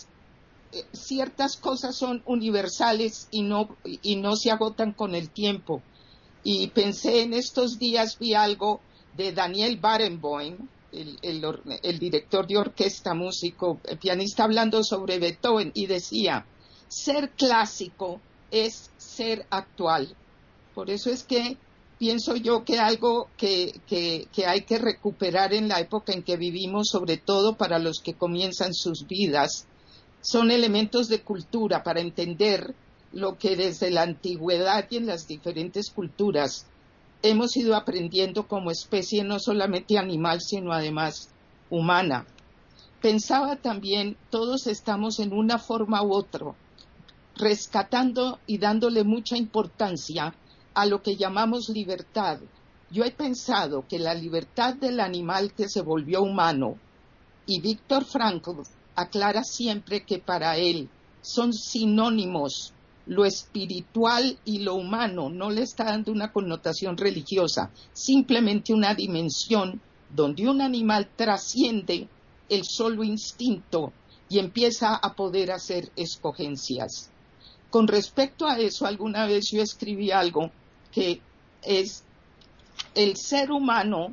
ciertas cosas son universales y no se agotan con el tiempo. Y pensé en estos días, vi algo de Daniel Barenboim, el director de orquesta, músico, pianista, hablando sobre Beethoven, y decía: ser clásico es ser actual. Por eso es que pienso yo que algo que hay que recuperar en la época en que vivimos, sobre todo para los que comienzan sus vidas, son elementos de cultura para entender lo que desde la antigüedad y en las diferentes culturas hemos ido aprendiendo como especie, no solamente animal, sino además humana. Pensaba también, todos estamos en una forma u otra rescatando y dándole mucha importancia a lo que llamamos libertad. Yo he pensado que la libertad del animal que se volvió humano, y Viktor Frankl aclara siempre que para él son sinónimos lo espiritual y lo humano, no le está dando una connotación religiosa, simplemente una dimensión donde un animal trasciende el solo instinto y empieza a poder hacer escogencias. Con respecto a eso, alguna vez yo escribí algo que es: el ser humano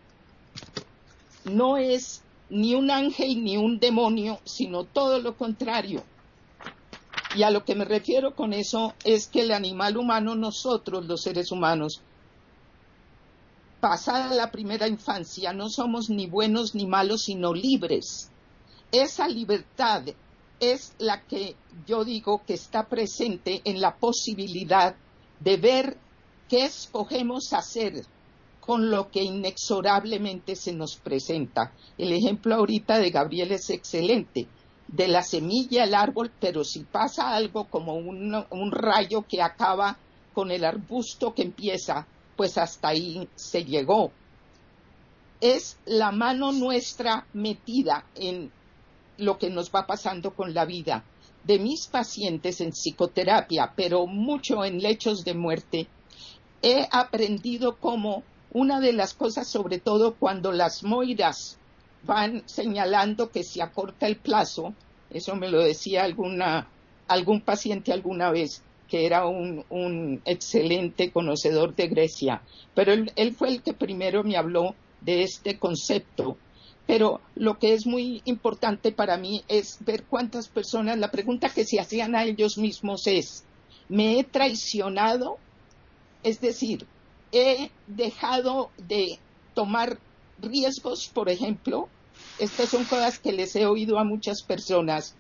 no es ni un ángel ni un demonio, sino todo lo contrario. Y a lo que me refiero con eso es que el animal humano, nosotros los seres humanos, pasada la primera infancia, no somos ni buenos ni malos, sino libres. Esa libertad es la que yo digo que está presente en la posibilidad de ver qué escogemos hacer con lo que inexorablemente se nos presenta. El ejemplo ahorita de Gabriel es excelente, de la semilla al árbol, pero si pasa algo como un rayo que acaba con el arbusto que empieza, pues hasta ahí se llegó. Es la mano nuestra metida en lo que nos va pasando con la vida. De mis pacientes en psicoterapia, pero mucho en lechos de muerte, he aprendido cómo una de las cosas, sobre todo cuando las moiras van señalando que se acorta el plazo, eso me lo decía algún paciente alguna vez, que era un excelente conocedor de Grecia, pero él fue el que primero me habló de este concepto. Pero lo que es muy importante para mí es ver cuántas personas, la pregunta que se hacían a ellos mismos es, ¿me he traicionado? Es decir, ¿he dejado de tomar riesgos, por ejemplo? Estas son cosas que les he oído a muchas personas.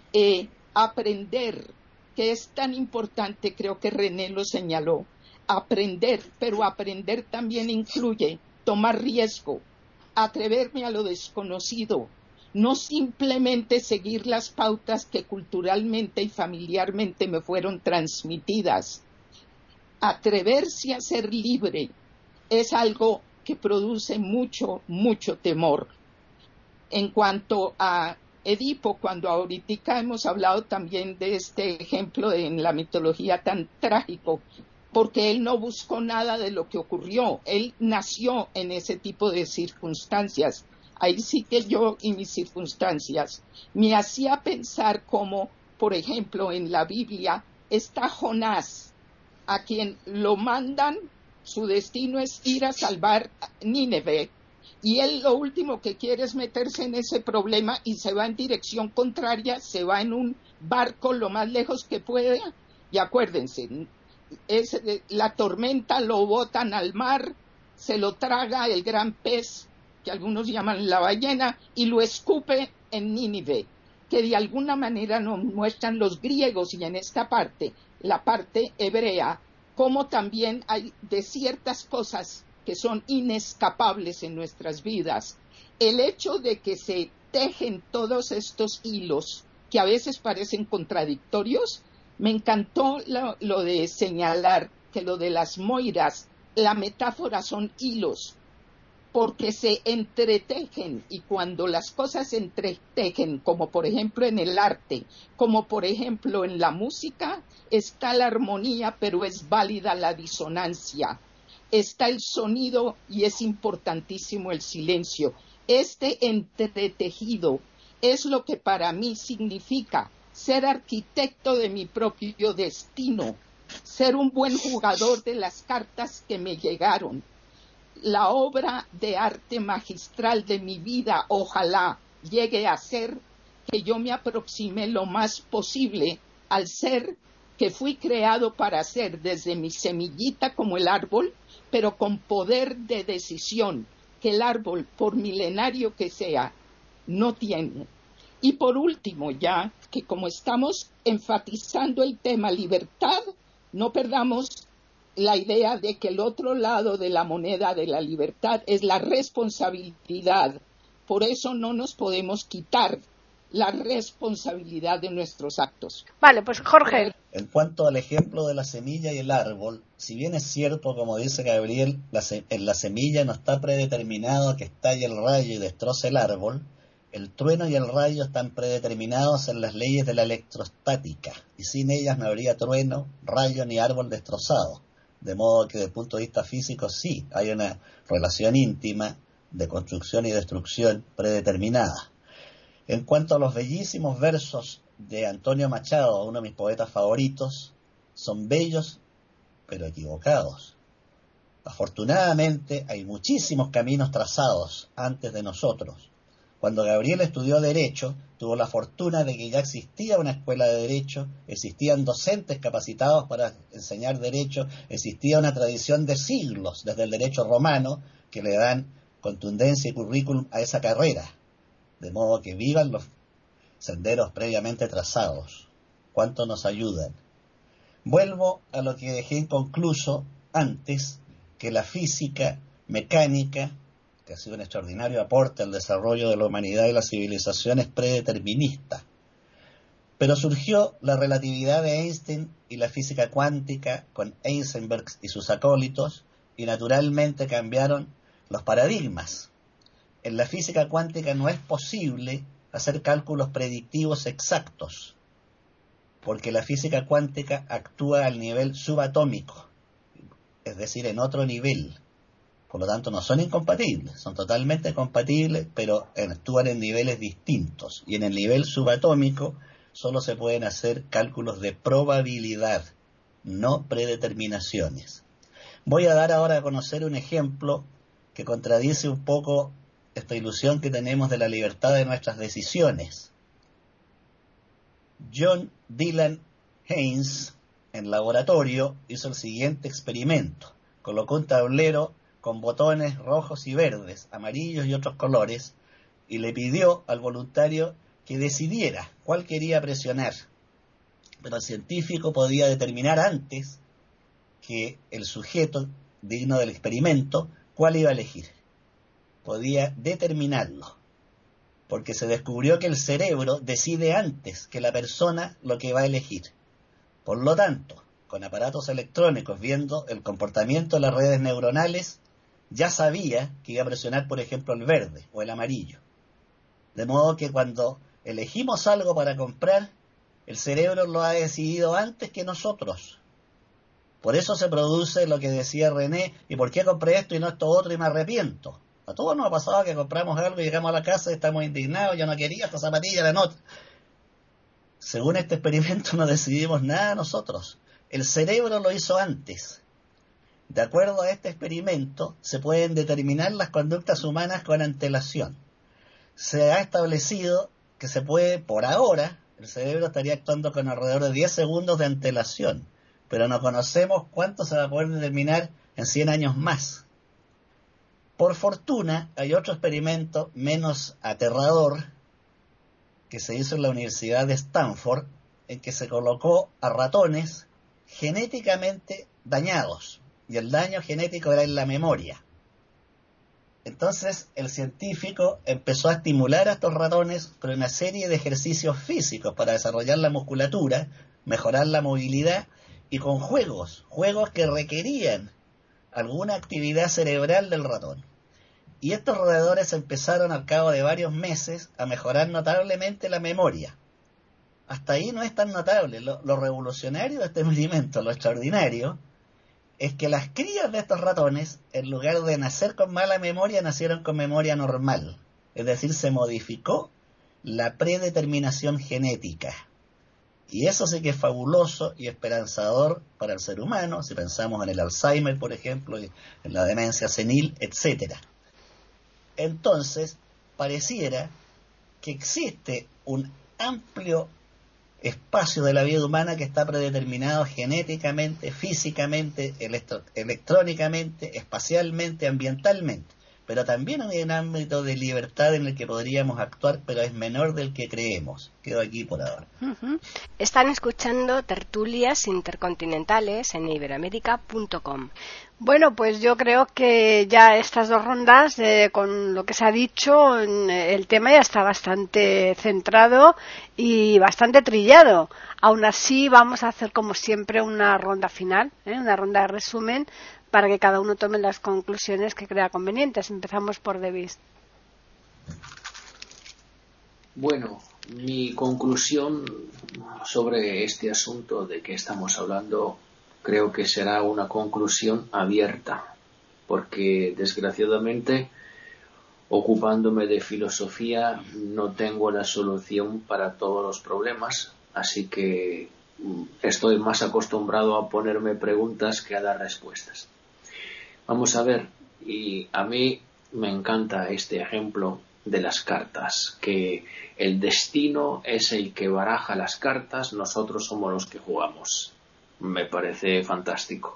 Aprender, que es tan importante, creo que René lo señaló, aprender, pero aprender también incluye tomar riesgo, atreverme a lo desconocido, no simplemente seguir las pautas que culturalmente y familiarmente me fueron transmitidas. Atreverse a ser libre es algo que produce mucho, mucho temor. En cuanto a Edipo, cuando ahorita hemos hablado también de este ejemplo en la mitología tan trágico, porque él no buscó nada de lo que ocurrió, él nació en ese tipo de circunstancias. Ahí sí que yo y mis circunstancias me hacía pensar como, por ejemplo, en la Biblia está Jonás, a quien lo mandan, su destino es ir a salvar Nínive, y él lo último que quiere es meterse en ese problema y se va en dirección contraria, se va en un barco lo más lejos que puede, y acuérdense, la tormenta lo botan al mar, se lo traga el gran pez, que algunos llaman la ballena, y lo escupe en Nínive, que de alguna manera nos muestran los griegos, y en esta parte, la parte hebrea, como también hay de ciertas cosas que son inescapables en nuestras vidas. El hecho de que se tejen todos estos hilos, que a veces parecen contradictorios, me encantó lo de señalar que lo de las moiras, la metáfora son hilos, porque se entretejen, y cuando las cosas se entretejen, como por ejemplo en el arte, como por ejemplo en la música, está la armonía, pero es válida la disonancia. Está el sonido y es importantísimo el silencio. Este entretejido es lo que para mí significa ser arquitecto de mi propio destino, ser un buen jugador de las cartas que me llegaron. La obra de arte magistral de mi vida, ojalá llegue a ser que yo me aproxime lo más posible al ser que fui creado para ser, desde mi semillita como el árbol, pero con poder de decisión que el árbol, por milenario que sea, no tiene. Y por último, ya que como estamos enfatizando el tema libertad, no perdamos la idea de que el otro lado de la moneda de la libertad es la responsabilidad. Por eso no nos podemos quitar la responsabilidad de nuestros actos. Vale, pues Jorge. En cuanto al ejemplo de la semilla y el árbol, si bien es cierto, como dice Gabriel, en la semilla no está predeterminado que estalle el rayo y destroce el árbol, el trueno y el rayo están predeterminados en las leyes de la electrostática, y sin ellas no habría trueno, rayo ni árbol destrozado. De modo que desde el punto de vista físico sí hay una relación íntima de construcción y destrucción predeterminada. En cuanto a los bellísimos versos de Antonio Machado, uno de mis poetas favoritos, son bellos pero equivocados. Afortunadamente hay muchísimos caminos trazados antes de nosotros. Cuando Gabriel estudió Derecho, tuvo la fortuna de que ya existía una escuela de Derecho, existían docentes capacitados para enseñar Derecho, existía una tradición de siglos desde el Derecho romano que le dan contundencia y currículum a esa carrera. De modo que vivan los senderos previamente trazados. ¿Cuánto nos ayudan? Vuelvo a lo que dejé inconcluso antes, que la física mecánica, que ha sido un extraordinario aporte al desarrollo de la humanidad y la civilización, es predeterminista. Pero surgió la relatividad de Einstein y la física cuántica con Heisenberg y sus acólitos, y naturalmente cambiaron los paradigmas. En la física cuántica no es posible hacer cálculos predictivos exactos, porque la física cuántica actúa al nivel subatómico, es decir, en otro nivel. Por lo tanto, no son incompatibles, son totalmente compatibles, pero actúan en niveles distintos. Y en el nivel subatómico solo se pueden hacer cálculos de probabilidad, no predeterminaciones. Voy a dar ahora a conocer un ejemplo que contradice un poco esta ilusión que tenemos de la libertad de nuestras decisiones. John Dylan Haynes, en laboratorio, hizo el siguiente experimento. Colocó un tablero con botones rojos y verdes, amarillos y otros colores, y le pidió al voluntario que decidiera cuál quería presionar. Pero el científico podía determinar antes que el sujeto digno del experimento cuál iba a elegir. Podía determinarlo, porque se descubrió que el cerebro decide antes que la persona lo que va a elegir. Por lo tanto, con aparatos electrónicos viendo el comportamiento de las redes neuronales, ya sabía que iba a presionar, por ejemplo, el verde o el amarillo. De modo que cuando elegimos algo para comprar, el cerebro lo ha decidido antes que nosotros. Por eso se produce lo que decía René, ¿y por qué compré esto y no esto otro y me arrepiento? A todos nos ha pasado que compramos algo y llegamos a la casa y estamos indignados, yo no quería esta zapatilla, la nota. Según este experimento no decidimos nada nosotros. El cerebro lo hizo antes. De acuerdo a este experimento, se pueden determinar las conductas humanas con antelación. Se ha establecido que se puede, por ahora, el cerebro estaría actuando con alrededor de 10 segundos de antelación, pero no conocemos cuánto se va a poder determinar en 100 años más. Por fortuna, hay otro experimento menos aterrador que se hizo en la Universidad de Stanford, en que se colocó a ratones genéticamente dañados, y el daño genético era en la memoria. Entonces el científico empezó a estimular a estos ratones con una serie de ejercicios físicos para desarrollar la musculatura, mejorar la movilidad, y con juegos que requerían alguna actividad cerebral del ratón. Y estos roedores empezaron al cabo de varios meses a mejorar notablemente la memoria. Hasta ahí no es tan notable. Lo revolucionario de este experimento, lo extraordinario, es que las crías de estos ratones, en lugar de nacer con mala memoria, nacieron con memoria normal. Es decir, se modificó la predeterminación genética. Y eso sí que es fabuloso y esperanzador para el ser humano, si pensamos en el Alzheimer, por ejemplo, y en la demencia senil, etc. Entonces, pareciera que existe un amplio espacio de la vida humana que está predeterminado genéticamente, físicamente, electrónicamente, espacialmente, ambientalmente. Pero también hay un ámbito de libertad en el que podríamos actuar, pero es menor del que creemos. Quedo aquí por ahora. Están escuchando Tertulias Intercontinentales en iberoamerica.com. Bueno, pues yo creo que ya estas dos rondas, con lo que se ha dicho, el tema ya está bastante centrado y bastante trillado. Aún así, vamos a hacer como siempre una ronda final, una ronda de resumen, para que cada uno tome las conclusiones que crea convenientes. Empezamos por Davis. Bueno, mi conclusión sobre este asunto de que estamos hablando creo que será una conclusión abierta, porque desgraciadamente, ocupándome de filosofía, no tengo la solución para todos los problemas, así que estoy más acostumbrado a ponerme preguntas que a dar respuestas. Vamos a ver, y a mí me encanta este ejemplo de las cartas, que el destino es el que baraja las cartas, nosotros somos los que jugamos. Me parece fantástico.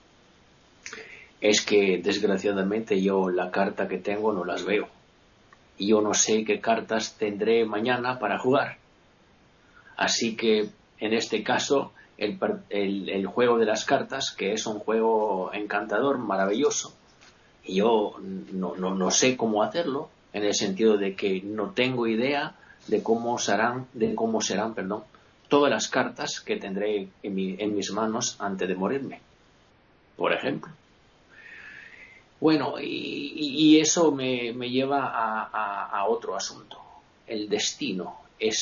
Es que desgraciadamente yo la carta que tengo no las veo. Y yo no sé qué cartas tendré mañana para jugar. Así que en este caso el juego de las cartas, que es un juego encantador, maravilloso, y yo no sé cómo hacerlo, en el sentido de que no tengo idea de cómo serán todas las cartas que tendré en mis manos antes de morirme, por ejemplo. Bueno, y eso me lleva a otro asunto, el destino,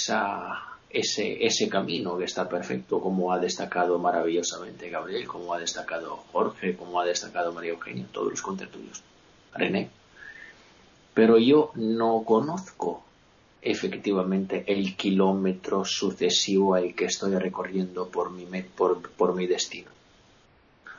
ese camino que está perfecto, como ha destacado maravillosamente Gabriel, como ha destacado Jorge, como ha destacado María Eugenia, todos los contertulios, René. Pero yo no conozco efectivamente el kilómetro sucesivo al que estoy recorriendo por mi destino.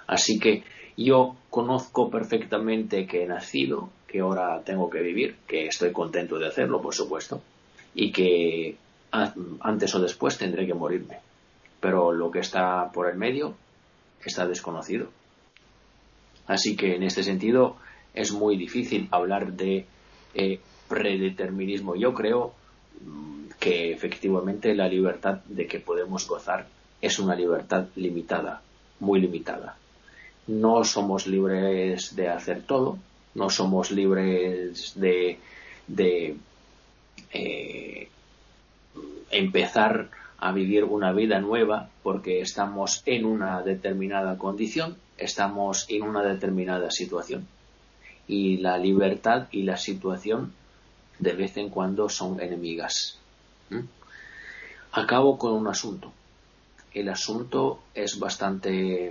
Así que yo conozco perfectamente que he nacido, que ahora tengo que vivir, que estoy contento de hacerlo, por supuesto, y que antes o después tendré que morirme. Pero lo que está por el medio está desconocido. Así que en este sentido es muy difícil hablar de predeterminismo. Yo creo que efectivamente la libertad de que podemos gozar es una libertad limitada, muy limitada. No somos libres de hacer todo, no somos libres de empezar a vivir una vida nueva porque estamos en una determinada condición, estamos en una determinada situación. Y la libertad y la situación de vez en cuando son enemigas. Acabo con un asunto. El asunto es bastante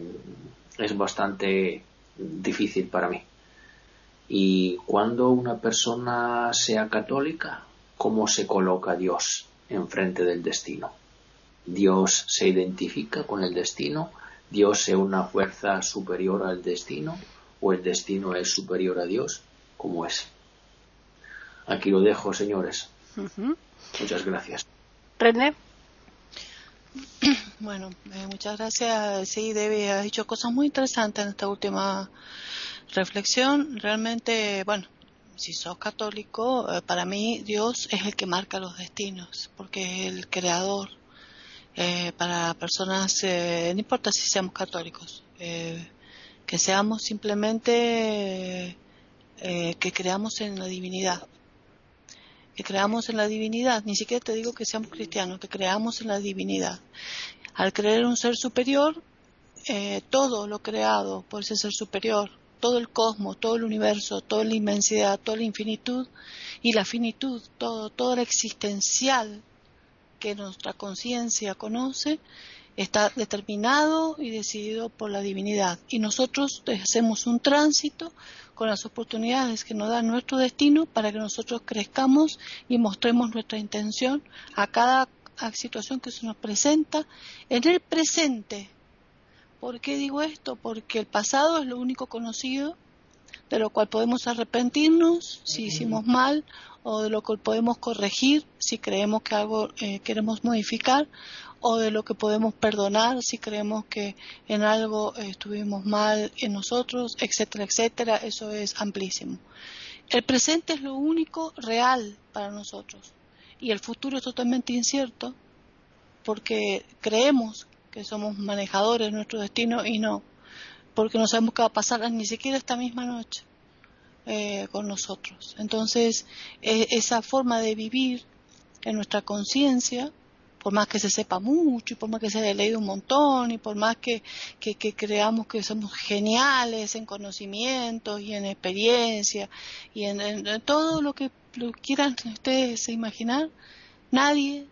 difícil para mí. Y cuando una persona sea católica, ¿cómo se coloca Dios enfrente del destino? ¿Dios se identifica con el destino? ¿Dios es una fuerza superior al destino? ¿O el destino es superior a Dios? ¿Cómo es? Aquí lo dejo, señores. Muchas gracias. René. Bueno, muchas gracias. Sí, Debbie, has dicho cosas muy interesantes en esta última reflexión. Realmente, bueno, si sos católico, para mí Dios es el que marca los destinos, porque es el creador. Para personas, no importa si seamos católicos, que seamos simplemente que creamos en la divinidad. Que creamos en la divinidad, ni siquiera te digo que seamos cristianos, que creamos en la divinidad. Al creer en un ser superior, todo lo creado por ese ser superior, todo el cosmos, todo el universo, toda la inmensidad, toda la infinitud y la finitud, todo lo existencial que nuestra conciencia conoce, está determinado y decidido por la divinidad. Y nosotros hacemos un tránsito con las oportunidades que nos da nuestro destino para que nosotros crezcamos y mostremos nuestra intención a cada situación que se nos presenta en el presente. ¿Por qué digo esto? Porque el pasado es lo único conocido de lo cual podemos arrepentirnos si hicimos mal, o de lo que podemos corregir si creemos que algo queremos modificar, o de lo que podemos perdonar si creemos que en algo estuvimos mal en nosotros, etcétera, etcétera. Eso es amplísimo. El presente es lo único real para nosotros y el futuro es totalmente incierto porque creemos que somos manejadores de nuestro destino y no, porque no sabemos qué va a pasar ni siquiera esta misma noche con nosotros. Entonces, esa forma de vivir en nuestra conciencia, por más que se sepa mucho y por más que se haya leído un montón y por más que creamos que somos geniales en conocimientos y en experiencia y en todo lo que quieran ustedes imaginar, nadie,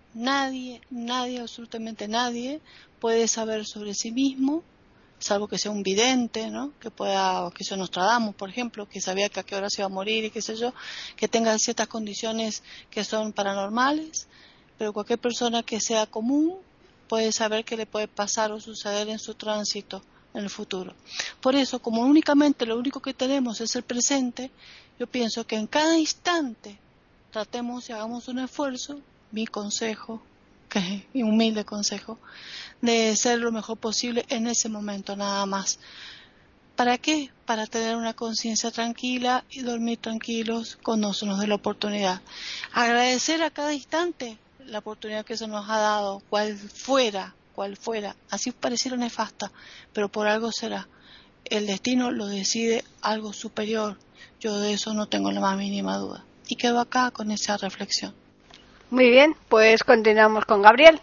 absolutamente nadie puede saber sobre sí mismo, salvo que sea un vidente, ¿no? Que sea Nostradamus, por ejemplo, que sabía que a qué hora se iba a morir y qué sé yo, que tenga ciertas condiciones que son paranormales, pero cualquier persona que sea común puede saber qué le puede pasar o suceder en su tránsito en el futuro. Por eso, como únicamente lo único que tenemos es el presente, yo pienso que en cada instante tratemos y hagamos un esfuerzo, mi consejo, mi humilde consejo, de ser lo mejor posible en ese momento nada más. ¿Para qué? Para tener una conciencia tranquila y dormir tranquilos cuando se nos dé la oportunidad. Agradecer a cada instante la oportunidad que se nos ha dado, cual fuera, así pareciera nefasta, pero por algo será. El destino lo decide algo superior, yo de eso no tengo la más mínima duda. Y quedo acá con esa reflexión. Muy bien, pues continuamos con Gabriel.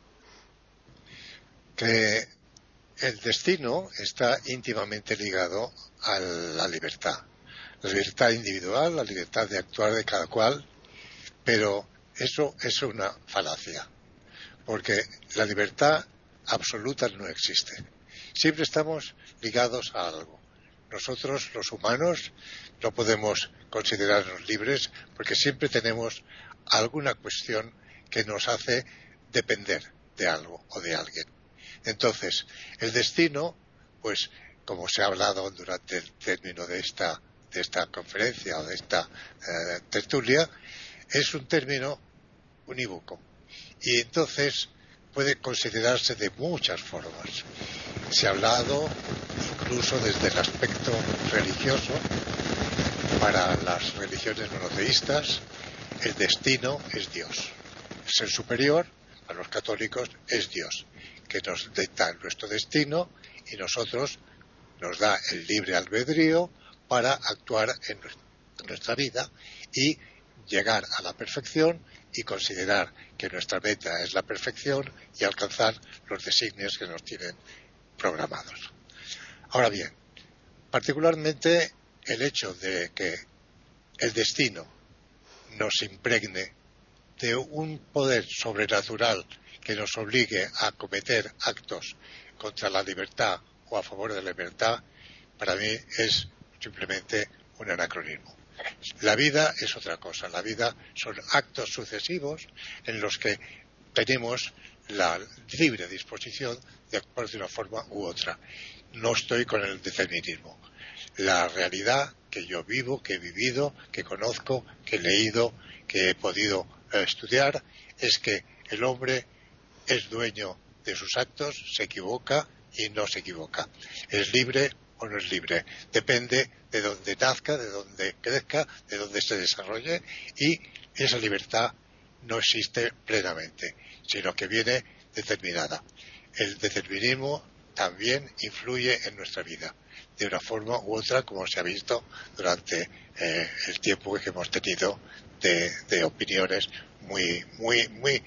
Que el destino está íntimamente ligado a la libertad individual, la libertad de actuar de cada cual, pero eso es una falacia, porque la libertad absoluta no existe. Siempre estamos ligados a algo. Nosotros, los humanos, no podemos considerarnos libres porque siempre tenemos alguna cuestión que nos hace depender de algo o de alguien. Entonces, el destino, pues, como se ha hablado durante el término de esta conferencia o de esta tertulia, es un término unívoco y entonces puede considerarse de muchas formas. Se ha hablado incluso desde el aspecto religioso. Para las religiones monoteístas, el destino es Dios. El ser superior, a los católicos, es Dios, que nos dicta nuestro destino y nosotros nos da el libre albedrío para actuar en nuestra vida y llegar a la perfección y considerar que nuestra meta es la perfección y alcanzar los designios que nos tienen programados. Ahora bien, particularmente el hecho de que el destino nos impregne de un poder sobrenatural que nos obligue a cometer actos contra la libertad o a favor de la libertad, para mí es simplemente un anacronismo. La vida es otra cosa. La vida son actos sucesivos en los que tenemos la libre disposición de actuar de una forma u otra. No estoy con el determinismo. La realidad que yo vivo, que he vivido, que conozco, que he leído, que he podido estudiar, es que el hombre es dueño de sus actos, se equivoca y no se equivoca. Es libre o no es libre. Depende de dónde nazca, de dónde crezca, de dónde se desarrolle, y esa libertad no existe plenamente, sino que viene determinada. El determinismo también influye en nuestra vida, de una forma u otra, como se ha visto durante el tiempo que hemos tenido de opiniones muy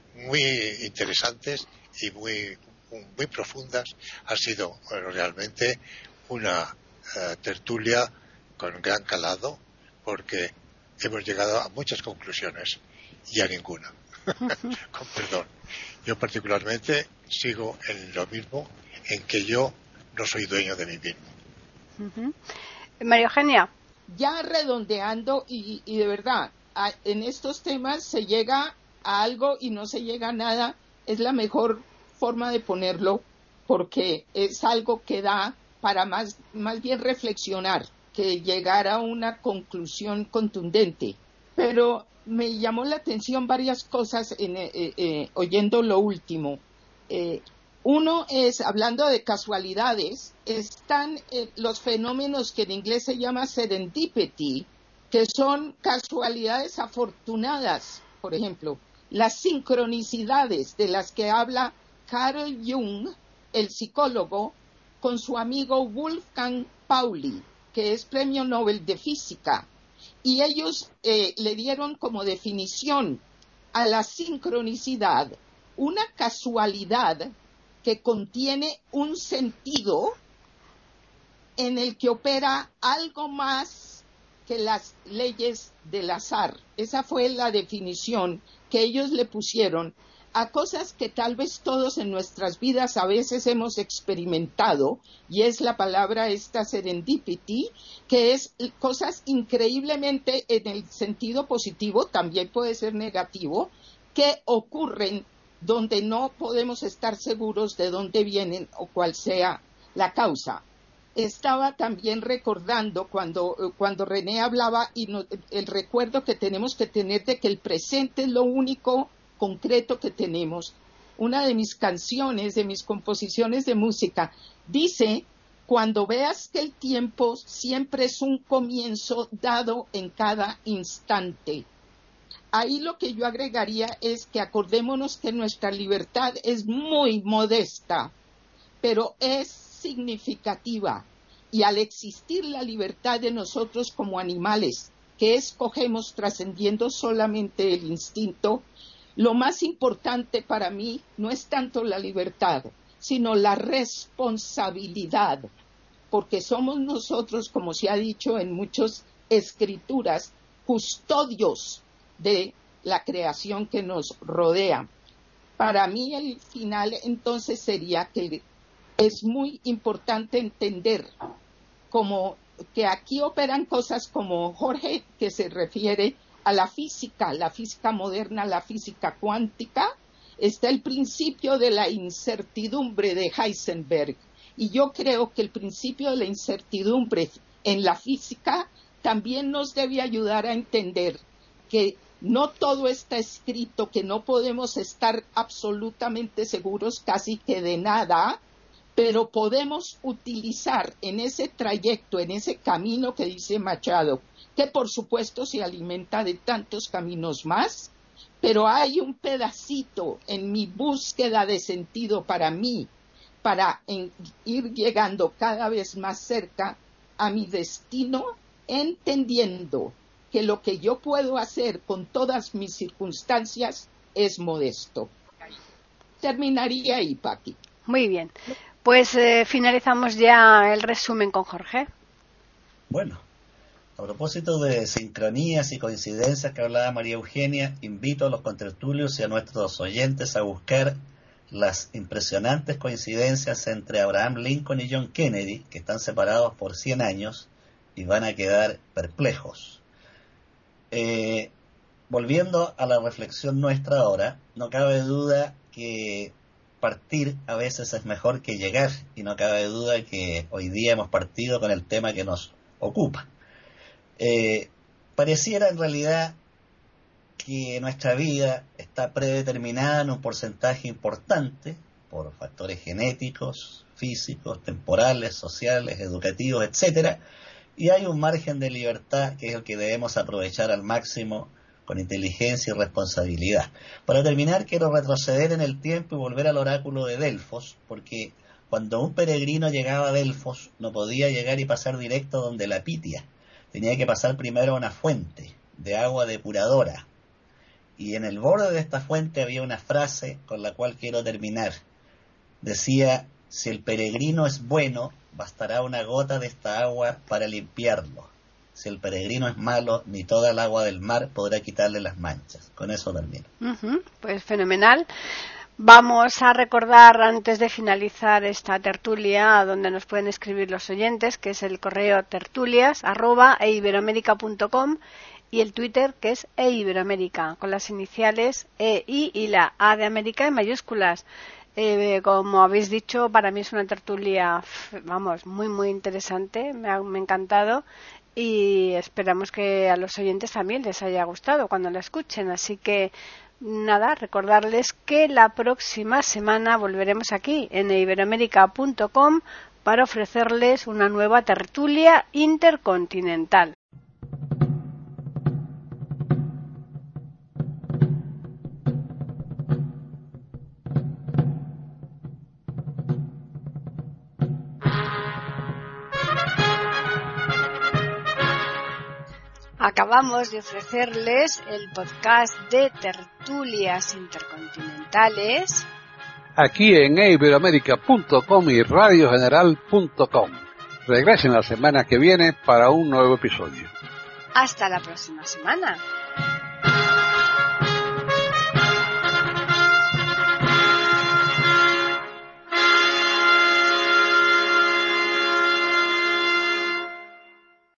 interesantes y muy profundas. Ha sido realmente una tertulia con gran calado, porque hemos llegado a muchas conclusiones y a ninguna. Con perdón. Yo particularmente sigo en lo mismo, en que yo no soy dueño de mí mismo. María Eugenia. Ya redondeando y de verdad, en estos temas se llega a algo y no se llega a nada, es la mejor forma de ponerlo, porque es algo que da para más bien reflexionar que llegar a una conclusión contundente. Pero me llamó la atención varias cosas oyendo lo último. Uno es, hablando de casualidades, están los fenómenos que en inglés se llama serendipity, que son casualidades afortunadas. Por ejemplo, las sincronicidades de las que habla Carl Jung, el psicólogo, con su amigo Wolfgang Pauli, que es premio Nobel de Física. Y ellos le dieron como definición a la sincronicidad una casualidad que contiene un sentido en el que opera algo más que las leyes del azar. Esa fue la definición que ellos le pusieron a cosas que tal vez todos en nuestras vidas a veces hemos experimentado, y es la palabra esta serendipity, que es cosas increíblemente en el sentido positivo, también puede ser negativo, que ocurren donde no podemos estar seguros de dónde vienen o cuál sea la causa. Estaba también recordando cuando René hablaba el recuerdo que tenemos que tener de que el presente es lo único concreto que tenemos. Una de mis canciones, de mis composiciones de música, dice: cuando veas que el tiempo siempre es un comienzo dado en cada instante. Ahí lo que yo agregaría es que acordémonos que nuestra libertad es muy modesta, pero es significativa, y al existir la libertad de nosotros como animales, que escogemos trascendiendo solamente el instinto, lo más importante para mí no es tanto la libertad, sino la responsabilidad, porque somos nosotros, como se ha dicho en muchas escrituras, custodios de la creación que nos rodea. Para mí el final entonces sería que es muy importante entender como que aquí operan cosas como Jorge, que se refiere a la física moderna, la física cuántica. Está el principio de la incertidumbre de Heisenberg, Y yo creo que el principio de la incertidumbre en la física también nos debe ayudar a entender que no todo está escrito, que no podemos estar absolutamente seguros casi que de nada, pero podemos utilizar en ese trayecto, en ese camino que dice Machado, que por supuesto se alimenta de tantos caminos más, pero hay un pedacito en mi búsqueda de sentido para mí, para ir llegando cada vez más cerca a mi destino, entendiendo que lo que yo puedo hacer con todas mis circunstancias es modesto. Terminaría ahí, Paqui. Muy bien. Pues finalizamos ya el resumen con Jorge. Bueno, a propósito de sincronías y coincidencias que hablaba María Eugenia, invito a los contertulios y a nuestros oyentes a buscar las impresionantes coincidencias entre Abraham Lincoln y John Kennedy, que están separados por 100 años y van a quedar perplejos. Volviendo a la reflexión nuestra ahora, no cabe duda que partir a veces es mejor que llegar, y no cabe duda que hoy día hemos partido con el tema que nos ocupa. Pareciera en realidad que nuestra vida está predeterminada en un porcentaje importante por factores genéticos, físicos, temporales, sociales, educativos, etcétera, y hay un margen de libertad que es el que debemos aprovechar al máximo con inteligencia y responsabilidad. Para terminar, quiero retroceder en el tiempo y volver al oráculo de Delfos, porque cuando un peregrino llegaba a Delfos no podía llegar y pasar directo donde la Pitia, tenía que pasar primero a una fuente de agua depuradora, y en el borde de esta fuente había una frase con la cual quiero terminar. Decía: si el peregrino es bueno, bastará una gota de esta agua para limpiarlo. Si el peregrino es malo, ni toda el agua del mar podrá quitarle las manchas. Con eso termino. Pues fenomenal. Vamos a recordar, antes de finalizar esta tertulia, donde nos pueden escribir los oyentes, que es el correo tertulias@eiberoamerica.com, y el Twitter, que es eiberoamerica, con las iniciales EI y la A de América en mayúsculas. Como habéis dicho, para mí es una tertulia, muy muy interesante, me ha encantado, y esperamos que a los oyentes también les haya gustado cuando la escuchen. Así que nada, recordarles que la próxima semana volveremos aquí en eiberoamerica.com para ofrecerles una nueva tertulia intercontinental. Acabamos de ofrecerles el podcast de tertulias intercontinentales aquí en eiberoamerica.com y radiogeneral.com. Regresen la semana que viene para un nuevo episodio. Hasta la próxima semana.